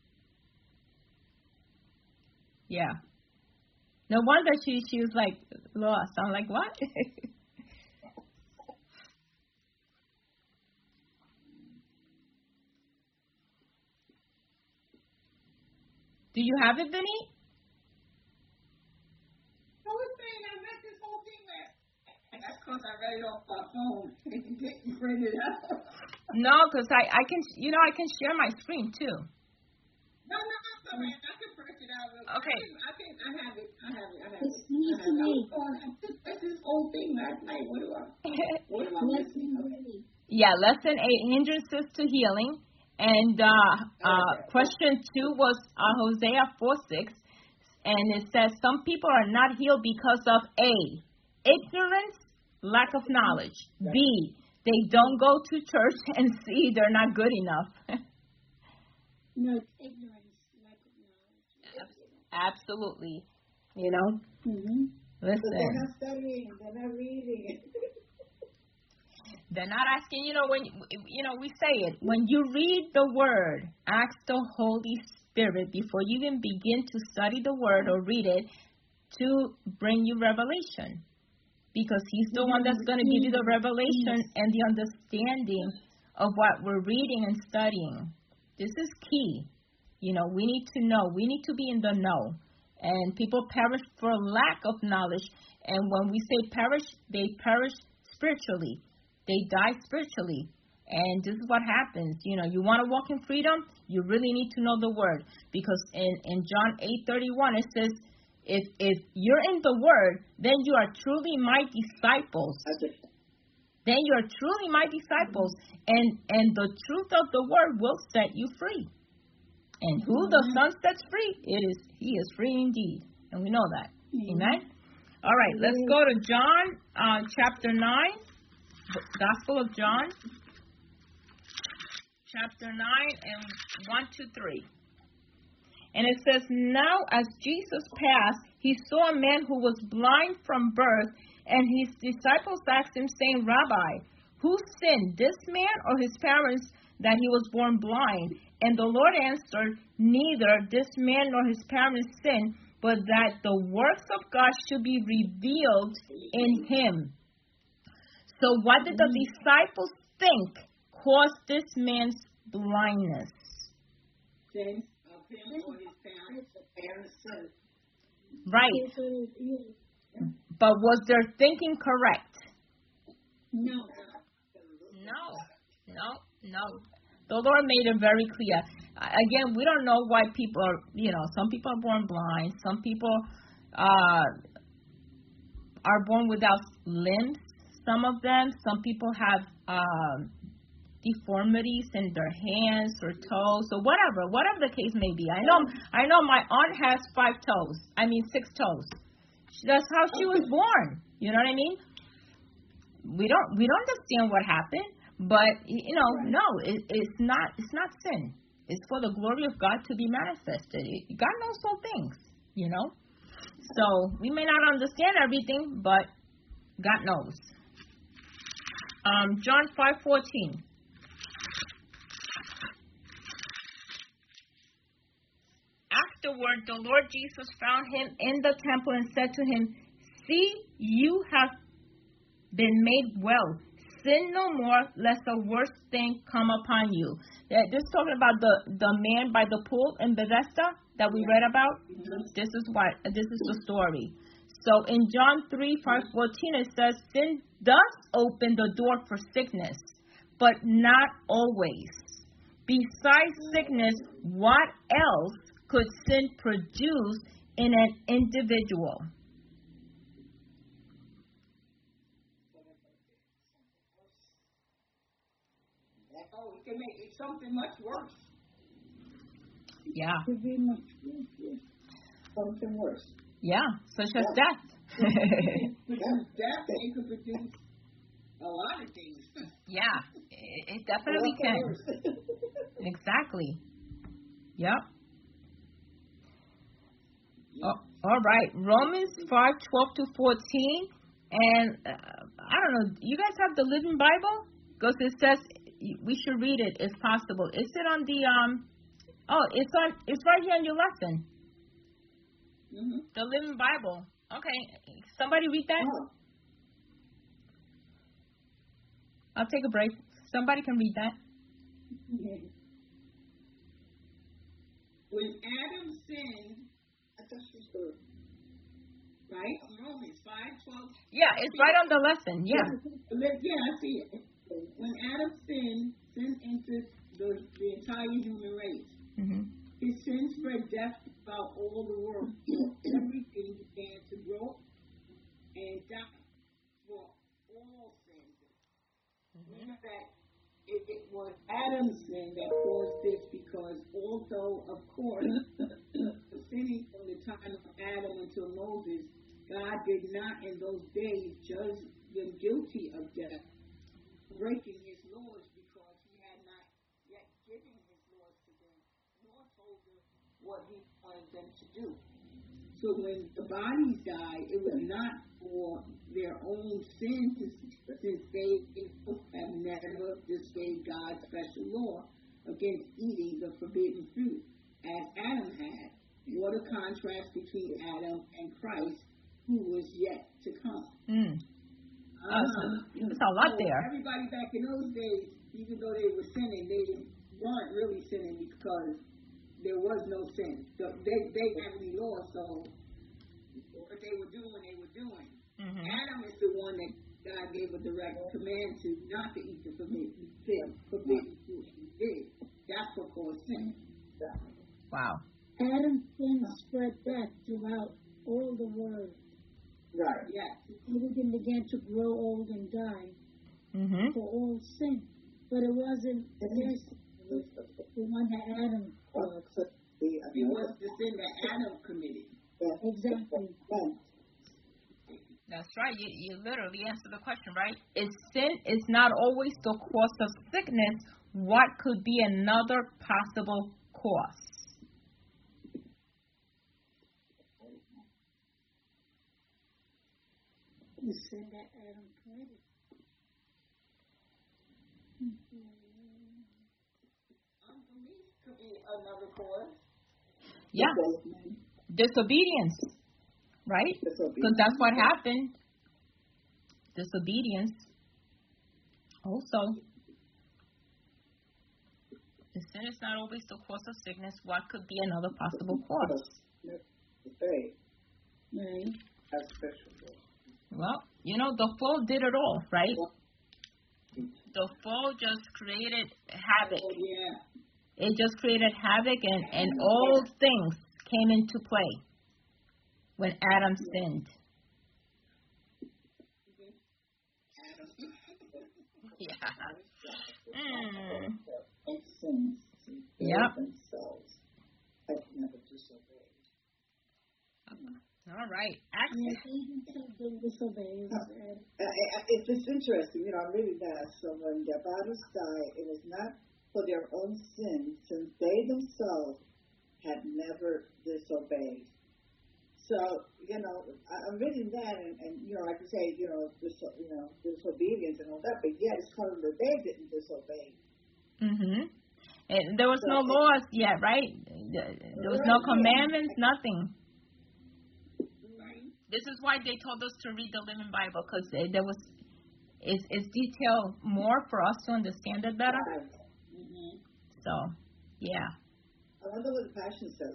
Yeah. No wonder she she was like lost. I'm like, what? Do you have it, Vinny? I was saying I read this whole thing last. And that's because I read it off my phone and didn't print it out. No, because I, I can, you know, I can share my screen too. No, no, no, sorry. I can print it out. Real Okay. I can, I have it. I have it. I have It's it. me I to have it. me. I was going, I just read this whole thing last night. What do I, what am I Lesson missing? three. Yeah, lesson eight, hindrances to healing. And uh, uh, question two was uh, Hosea four six. And it says, some people are not healed because of A, ignorance, lack of knowledge. B, they don't go to church. And C, they're not good enough. No, it's ignorance, lack of knowledge. Absolutely. You know? Mm-hmm. But they're Listen. not studying. They're not reading. They're not asking, you know, when, you know, we say it. When you read the word, ask the Holy Spirit before you even begin to study the word or read it to bring you revelation. Because he's the one that's going to give you the revelation and the understanding of what we're reading and studying. This is key. You know, we need to know. We need to be in the know. And people perish for lack of knowledge. And when we say perish, they perish spiritually. They die spiritually. And this is what happens. You know, you want to walk in freedom, you really need to know the word. Because in, in John eight thirty-one, it says, if if you're in the word, then you are truly my disciples. Then you are truly my disciples. And, and the truth of the word will set you free. And who the Son sets free, it is he is free indeed. And we know that. Mm-hmm. Amen? All right, let's go to John uh, chapter nine. Gospel of John, chapter nine, and one to three. And it says, now as Jesus passed, he saw a man who was blind from birth, and his disciples asked him, saying, Rabbi, who sinned, this man or his parents, that he was born blind? And the Lord answered, neither this man nor his parents sinned, but that the works of God should be revealed in him. So what did the disciples think caused this man's blindness? Sin of him or his parents, the parents sin. Right. But was their thinking correct? No. No. No. No. The Lord made it very clear. Again, we don't know why people are, you know, some people are born blind. Some people uh, are born without limbs. Some of them, some people have um, deformities in their hands or toes or whatever, whatever the case may be. I know, I know my aunt has five toes. I mean, six toes. That's how she was born. You know what I mean? We don't, we don't understand what happened, but you know, no, it, it's not, it's not sin. It's for the glory of God to be manifested. God knows all things, you know. So we may not understand everything, but God knows. Um, John five fourteen. Afterward, the Lord Jesus found him in the temple and said to him, see, you have been made well. Sin no more, lest a worse thing come upon you. Yeah, this is talking about the, the man by the pool in Bethesda, that we read about? This is what this is the story. So in John three, verse fourteen, it says, sin does open the door for sickness, but not always. Besides sickness, what else could sin produce in an individual? Oh, it can make it something much worse. Yeah. Could be much worse, yeah. Something worse. Yeah, such as death. Because death, it could produce a lot of things. Yeah, it, it definitely can. Exactly. Yep. Oh, all right. Romans five twelve to fourteen. And uh, I don't know, you guys have the Living Bible? Because it says we should read it if possible. Is it on the, um, oh, it's on, it's right here on your lesson. Mm-hmm. The Living Bible. Okay. Somebody read that? Oh. I'll take a break. Somebody can read that. When Adam sinned, I thought she was good. Right? Romans five twelve. Yeah, it's right on the lesson. Yeah. Yeah, I see it. When Adam sinned, sin entered the, the entire human race. Mm-hmm. His sin spread death throughout all the world. Everything began to grow and die for all sins. Mm-hmm. In fact, it, it was Adam's sin that caused this because although, of course, sinning from the time of Adam until Moses, God did not in those days judge them guilty of death, breaking his laws because he had not yet given his laws to them, nor told them what he wanted them to do. So when the bodies died, it was not for their own sins, since they have never disobeyed God's special law against eating the forbidden fruit, as Adam had. What a contrast between Adam and Christ, who was yet to come. Mm. Uh, Awesome. There's a lot so there. Everybody back in those days, even though they were sinning, they weren't really sinning because there was no sin. So they they didn't have any law, so what they were doing, they were doing. Mm-hmm. Adam is the one that God gave a direct command to not to eat the forbidden forbidden fruit. He did. That's what caused sin. Wow. Adam's sin spread death throughout all the world. Right. Yes. Everything began to grow old and die Mm-hmm. for all sin. But it wasn't this, the one that Adam caused. It was the sin that Adam committed. Exactly. That's right. You, you literally answered the question, right? If sin is not always the cause of sickness, what could be another possible cause? The sin that Adam committed. Unbelief could be another cause. Yeah. Disobedience, right? Because that's what happened. Disobedience. Also, if sin is not always the cause of sickness, what could be another possible cause? Right. Well, you know, the fall did it all, right? The fall just created havoc. Oh, yeah. It just created havoc, and, and all things came into play when Adam sinned. Yeah. Mm. Yep. All right. Yes, even so they disobeyed. It's just interesting, you know, I'm reading that. So when their bodies die, it is not for their own sins, since they themselves had never disobeyed. So, you know, I'm reading that, and, and you know, like you say, you know, dis, you know, disobedience and all that, but yet it's telling that they didn't disobey. Mm-hmm. And there was no laws yet, right? There was no commandments, nothing. This is why they told us to read the Living Bible, because there was, it's, it's detailed more for us to understand it better. Mm-hmm. So, yeah. I wonder what the Passion says.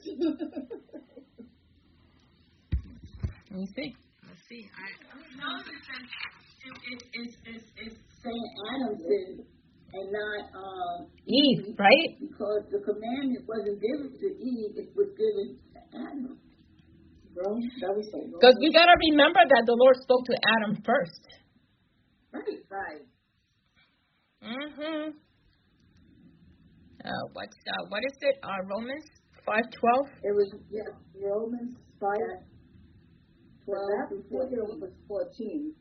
Let me see. Let's see. I, I mean, no, it's, it's, it's, it's, it's saying Adam sinned and not um, Eve, right? Because the commandment wasn't given to Eve, it was given to Adam. Wrong? That was so wrong. Because we got to remember that the Lord spoke to Adam first. Right, right. Mm-hmm. Uh, what's, uh, what is it? Uh, Romans five twelve? It was, yeah, Romans five twelve. That figure was fourteen.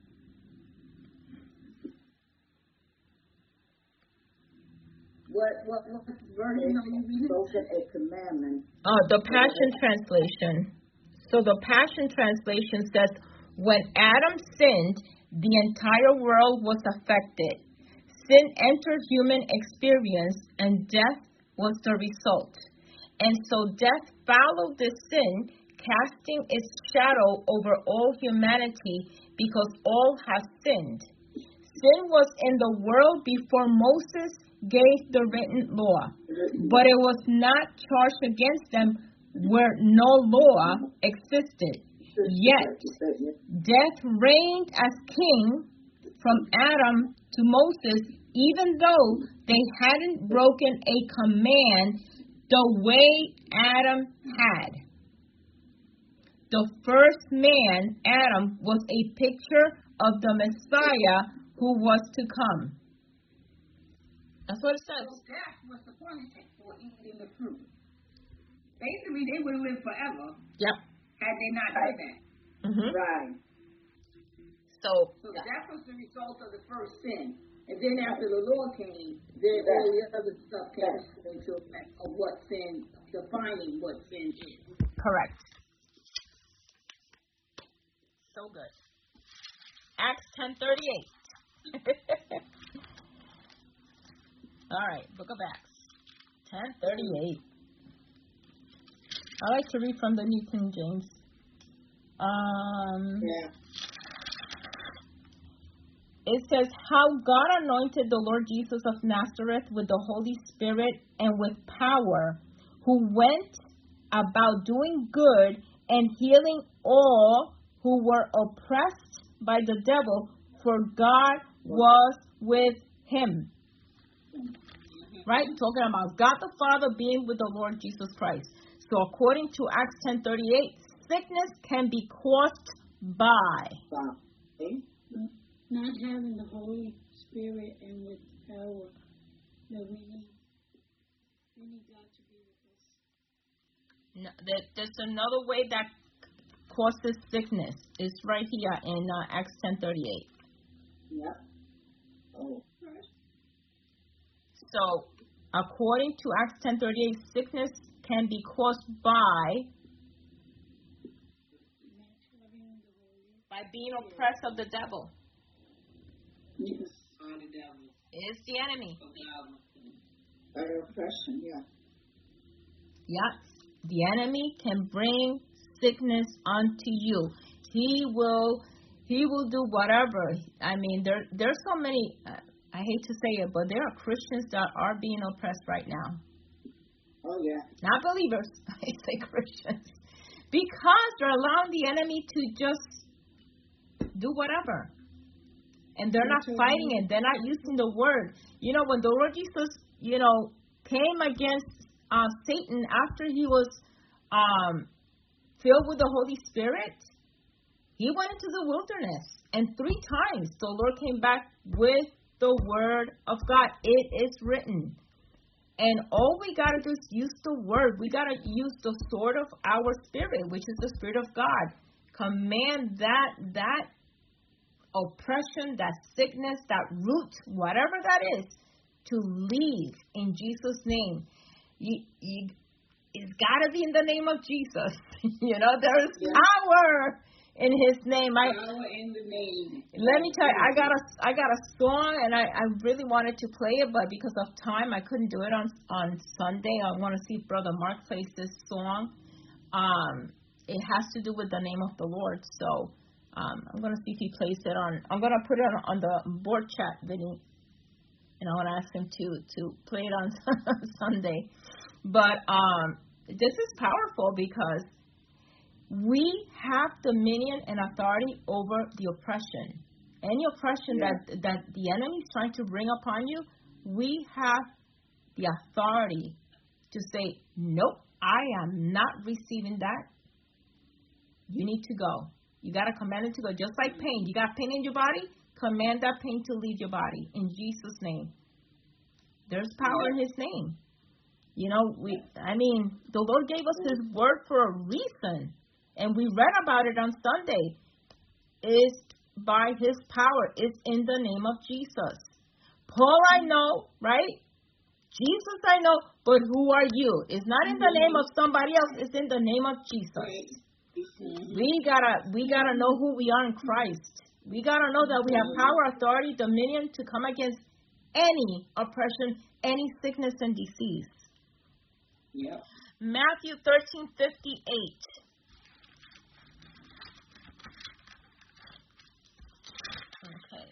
What, what, what version are you reading? Spoken a commandment. Oh, the Passion Translation. So the Passion Translation says, when Adam sinned, the entire world was affected. Sin entered human experience, and death was the result. And so death followed the sin, casting its shadow over all humanity, because all have sinned. Sin was in the world before Moses gave the written law, but it was not charged against them where no law existed. Yet, death reigned as king from Adam to Moses, even though they hadn't broken a command the way Adam had. The first man, Adam, was a picture of the Messiah who was to come. That's what it says. So death was the punishment for eating the fruit. Basically, they would have lived forever. Yep. Had they not done that. Mm-hmm. Right. So, So that was the result of the first sin. And then after the law came, then all the other stuff came into effect of what sin, defining what sin is. correct. So good. Acts ten thirty-eight. All right, Book of Acts ten thirty-eight. I like to read from the New King James. Um, Yeah. It says, how God anointed the Lord Jesus of Nazareth with the Holy Spirit and with power, who went about doing good and healing all who were oppressed by the devil, for God was with him. Right? Talking about God the Father being with the Lord Jesus Christ. So according to Acts ten thirty-eight, sickness can be caused by. Wow. Okay. Not having the Holy Spirit and with power that we need. We need God to be with us. No, there, there's another way that causes sickness. It's right here in uh, Acts ten thirty-eight. Yep. Oh. So, according to Acts ten thirty-eight, sickness can be caused by by being oppressed of the devil. Yes. On the devil. It's the enemy. By oppression, yeah. Yes, the enemy can bring sickness unto you. He will, he will do whatever. I mean, there, there's so many. Uh, I hate to say it, but there are Christians that are being oppressed right now. Oh, yeah. Not believers, I say Christians. Because they're allowing the enemy to just do whatever. And they're not fighting it. They're not using the word. You know, when the Lord Jesus, you know, came against uh, Satan after he was um, filled with the Holy Spirit, he went into the wilderness. And three times the Lord came back with the word of God. It is written. And all we got to do is use the word. We got to use the sword of our spirit, which is the Spirit of God. Command that, that oppression, that sickness, that root, whatever that is, to leave in Jesus' name. You, you, it's got to be in the name of Jesus. You know, there is yeah. power in His name. I, Power in the name. let me tell you, I got a, I got a song, and I, I really wanted to play it, but because of time, I couldn't do it on on Sunday. I want to see if Brother Mark plays this song. Um, it has to do with the name of the Lord, so um, I'm going to see if he plays it on. I'm going to put it on, on the board chat, Vinny, and I want to ask him to to play it on Sunday. But um, this is powerful because we have dominion and authority over the oppression. Any oppression Yeah. that that the enemy is trying to bring upon you, we have the authority to say, nope, I am not receiving that. You need to go. You got to command it to go. Just like pain. You got pain in your body? Command that pain to leave your body in Jesus' name. There's power in his name. You know, we. I mean, the Lord gave us his word for a reason. And we read about it on Sunday. It's by his power. It's in the name of Jesus. Paul, I know, right? Jesus, I know, but who are you? It's not in the name of somebody else. It's in the name of Jesus. We gotta, we gotta know who we are in Christ. We gotta know that we have power, authority, dominion to come against any oppression, any sickness and disease. Yep. Matthew thirteen fifty-eight. Okay.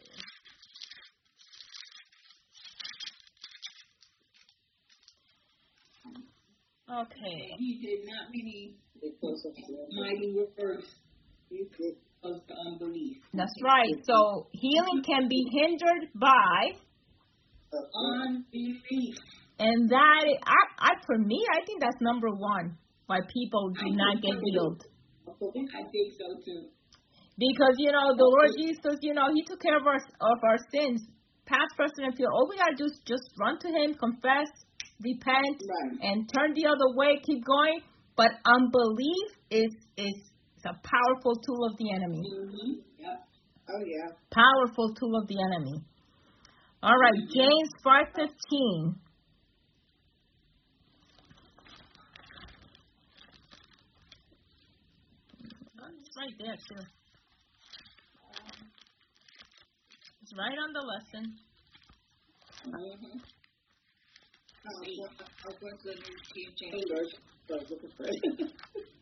Okay. He did not many Because of the mighty works He did. of the unbelief. That's right. So healing can be hindered by, Unbelief. and that I, I for me, I think that's number one why people do not get healed. I think so too. Because you know the Lord Jesus, you know He took care of our of our sins, past, present, and future. All we gotta do is just run to Him, confess, repent, Right. and turn the other way. Keep going. But unbelief is is a powerful tool of the enemy. Mm-hmm. Yep. Oh, yeah. Powerful tool of the enemy. All right, James five fifteen. It's right there too. It's right on the lesson. Mm-hmm. I was I was going to the New King James English. Version, so I was looking for it.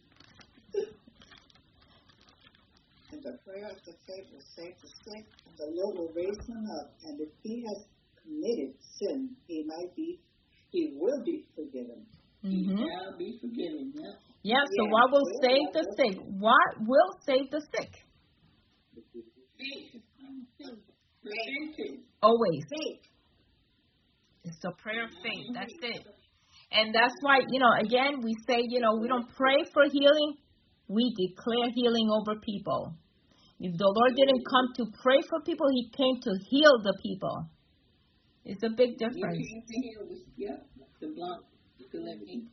And the prayer of the faith will save the sick, and the Lord will raise him up. And if he has committed sin, he might be, he will be forgiven. Mm-hmm. Shall be forgiven. Yep. Yeah, so Yeah. what will Will, save what the will sick? What will save the sick? Faith. Repentance. Always. Faith. It's the prayer of faith. That's it. And that's why, you know, again, we say, you know, we don't pray for healing. We declare healing over people. If the Lord didn't come to pray for people, He came to heal the people. It's a big difference. You came to heal the, yep, the blunt, the living.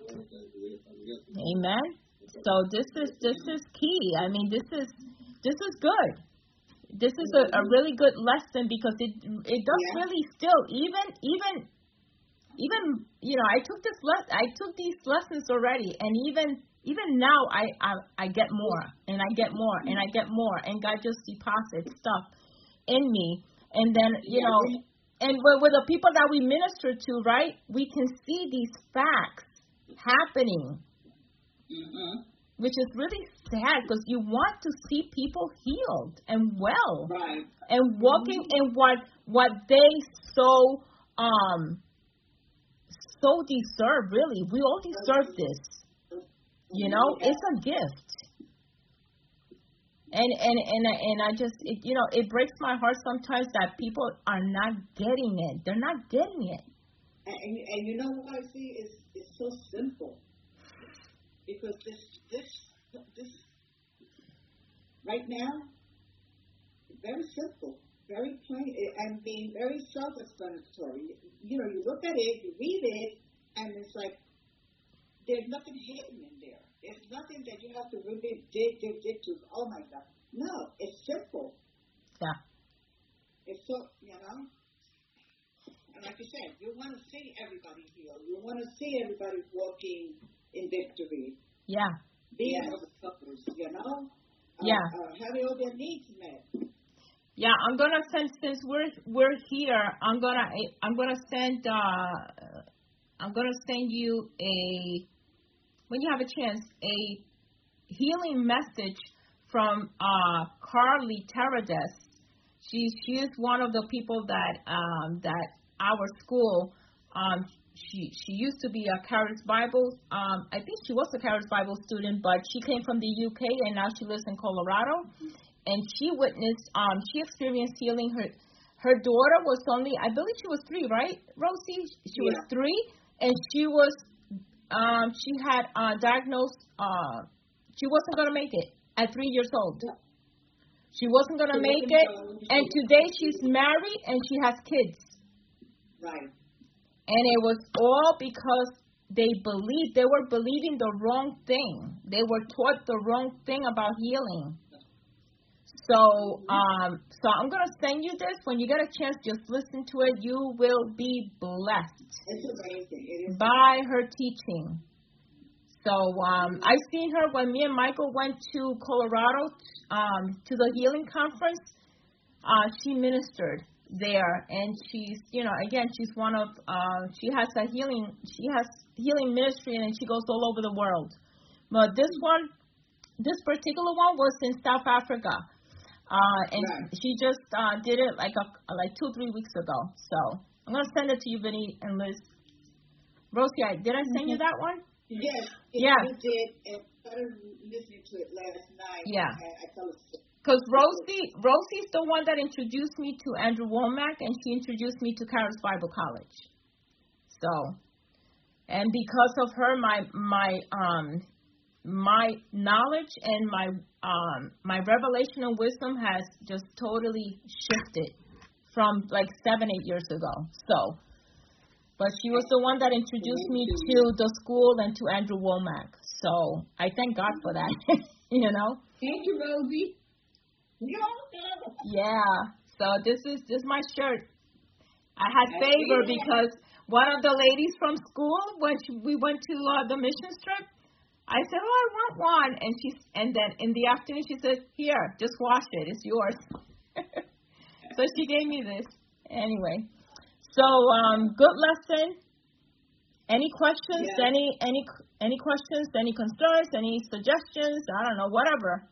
Amen. So this is this is key. I mean, this is this is good. This is a, a really good lesson because it it does Yeah. really still even even even you know I took this le- I took these lessons already, and even even now I, I I get more and I get more and I get more, and God just deposits stuff in me, and then you know and with, with the people that we minister to, right, we can see these facts happening. Mm-hmm. Which is really sad because you want to see people healed and well, Right. and walking in what what they so um so deserve. Really, we all deserve this. You know, it's a gift. And and and and I just it, you know it breaks my heart sometimes that people are not getting it. They're not getting it. And, and, and you know what I see is it's so simple. Because this, this, this, right now, very simple, very plain, and being very self-explanatory. You know, you look at it, you read it, and it's like, there's nothing hidden in there. There's nothing that you have to really dig, dig, dig to. Oh my God. No, it's simple. Yeah. It's so, you know. And like you said, you want to see everybody healed. You want to see everybody walking in victory. Yeah. Being Yeah. overcomers, you know? Uh, Yeah. Uh, having all their needs met. Yeah, I'm gonna send since we're we're here. I'm gonna I'm gonna send uh I'm gonna send you a when you have a chance a healing message from uh Carly Terades. She she is one of the people that um that our school um she she used to be a Charis Bible. Um, I think she was a Charis Bible student, but she came from the U K and now she lives in Colorado. And she witnessed, um, she experienced healing. Her her daughter was only, I believe she was three, right, Rosie? She Yeah. was three, and she was, um, she had uh, diagnosed, uh, she wasn't gonna make it at three years old. She wasn't gonna She make wasn't it, gonna- and today she's married and she has kids. Right. And it was all because they believed, they were believing the wrong thing. They were taught the wrong thing about healing. So, um, so I'm going to send you this. When you get a chance, just listen to it. You will be blessed It's amazing. It is. by her teaching. So, um, I seen her when me and Michael went to Colorado, um, to the healing conference. Uh, she ministered there, and she's, you know, again, she's one of, uh, she has a healing, she has healing ministry, and she goes all over the world. But this one, this particular one was in South Africa, uh, and Right. she just uh, did it like a, like two, three weeks ago. So I'm gonna send it to you, Vinny and Liz. Rosie, I- did I send you that one? Yes. Yeah. You did, and started listening to it last night. Yeah. I, I fell asleep. Because Rosie, Rosie's the one that introduced me to Andrew Womack, and she introduced me to Charis Bible College. So, and because of her, my my um my knowledge and my um my revelation and wisdom has just totally shifted from like seven eight years ago. So, but she was the one that introduced me to the school and to Andrew Womack. So I thank God for that. You know. Thank you, Rosie. Yeah. So this is this is my shirt. I had I favor see that. because one of the ladies from school, when she, we went to uh, the mission trip, I said, "Oh, I want one," and she and then in the afternoon she said, "Here, just wash it. It's yours." So she gave me this. Anyway, so um, good lesson. Any questions? Yeah. Any any any questions? Any concerns? Any suggestions? I don't know. Whatever.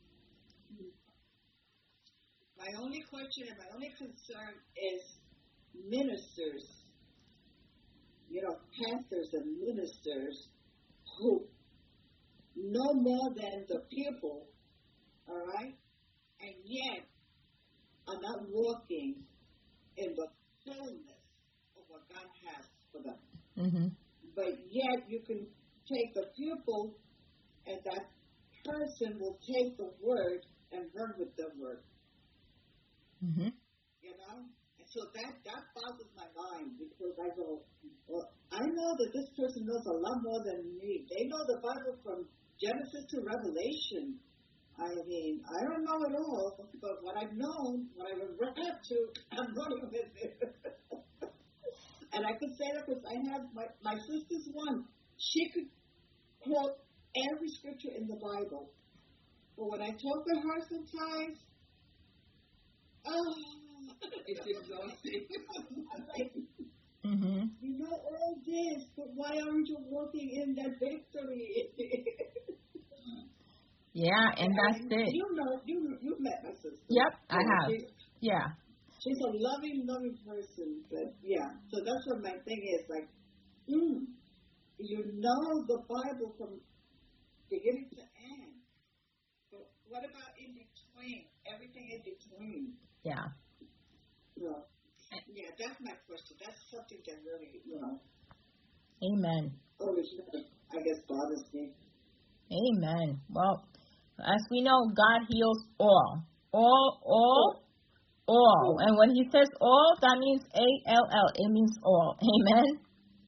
My only question and my only concern is ministers, you know, pastors and ministers who know more than the people, all right, and yet are not walking in the fullness of what God has for them. Mhm. But yet you can take the pupil and that person will take the word and run with the word. Mhm. You know? And so that, that boggles my mind because I go, well, I know that this person knows a lot more than me. They know the Bible from Genesis to Revelation. I mean, I don't know it all, but what I've known, what I've read to, I'm running with it. And I could say that because I have my, my sister's one. She could quote every scripture in the Bible. But when I talk to her sometimes, oh, It's exhausting. Mhm. you know all this, but why aren't you walking in that victory? Yeah, and that's it. You know, you you met my sister. Yep, I So have. she- Yeah. she's a loving, loving person. But yeah, so that's what my thing is. Like, mm, you know the Bible from beginning to end. But what about in between? Everything in between. Yeah. So, yeah, that's my question. That's something that really, you know, Amen. always, I guess, bothers me. Amen. Well, as we know, God heals all. All, all, all. And when he says all, that means A L L. It means all. Amen.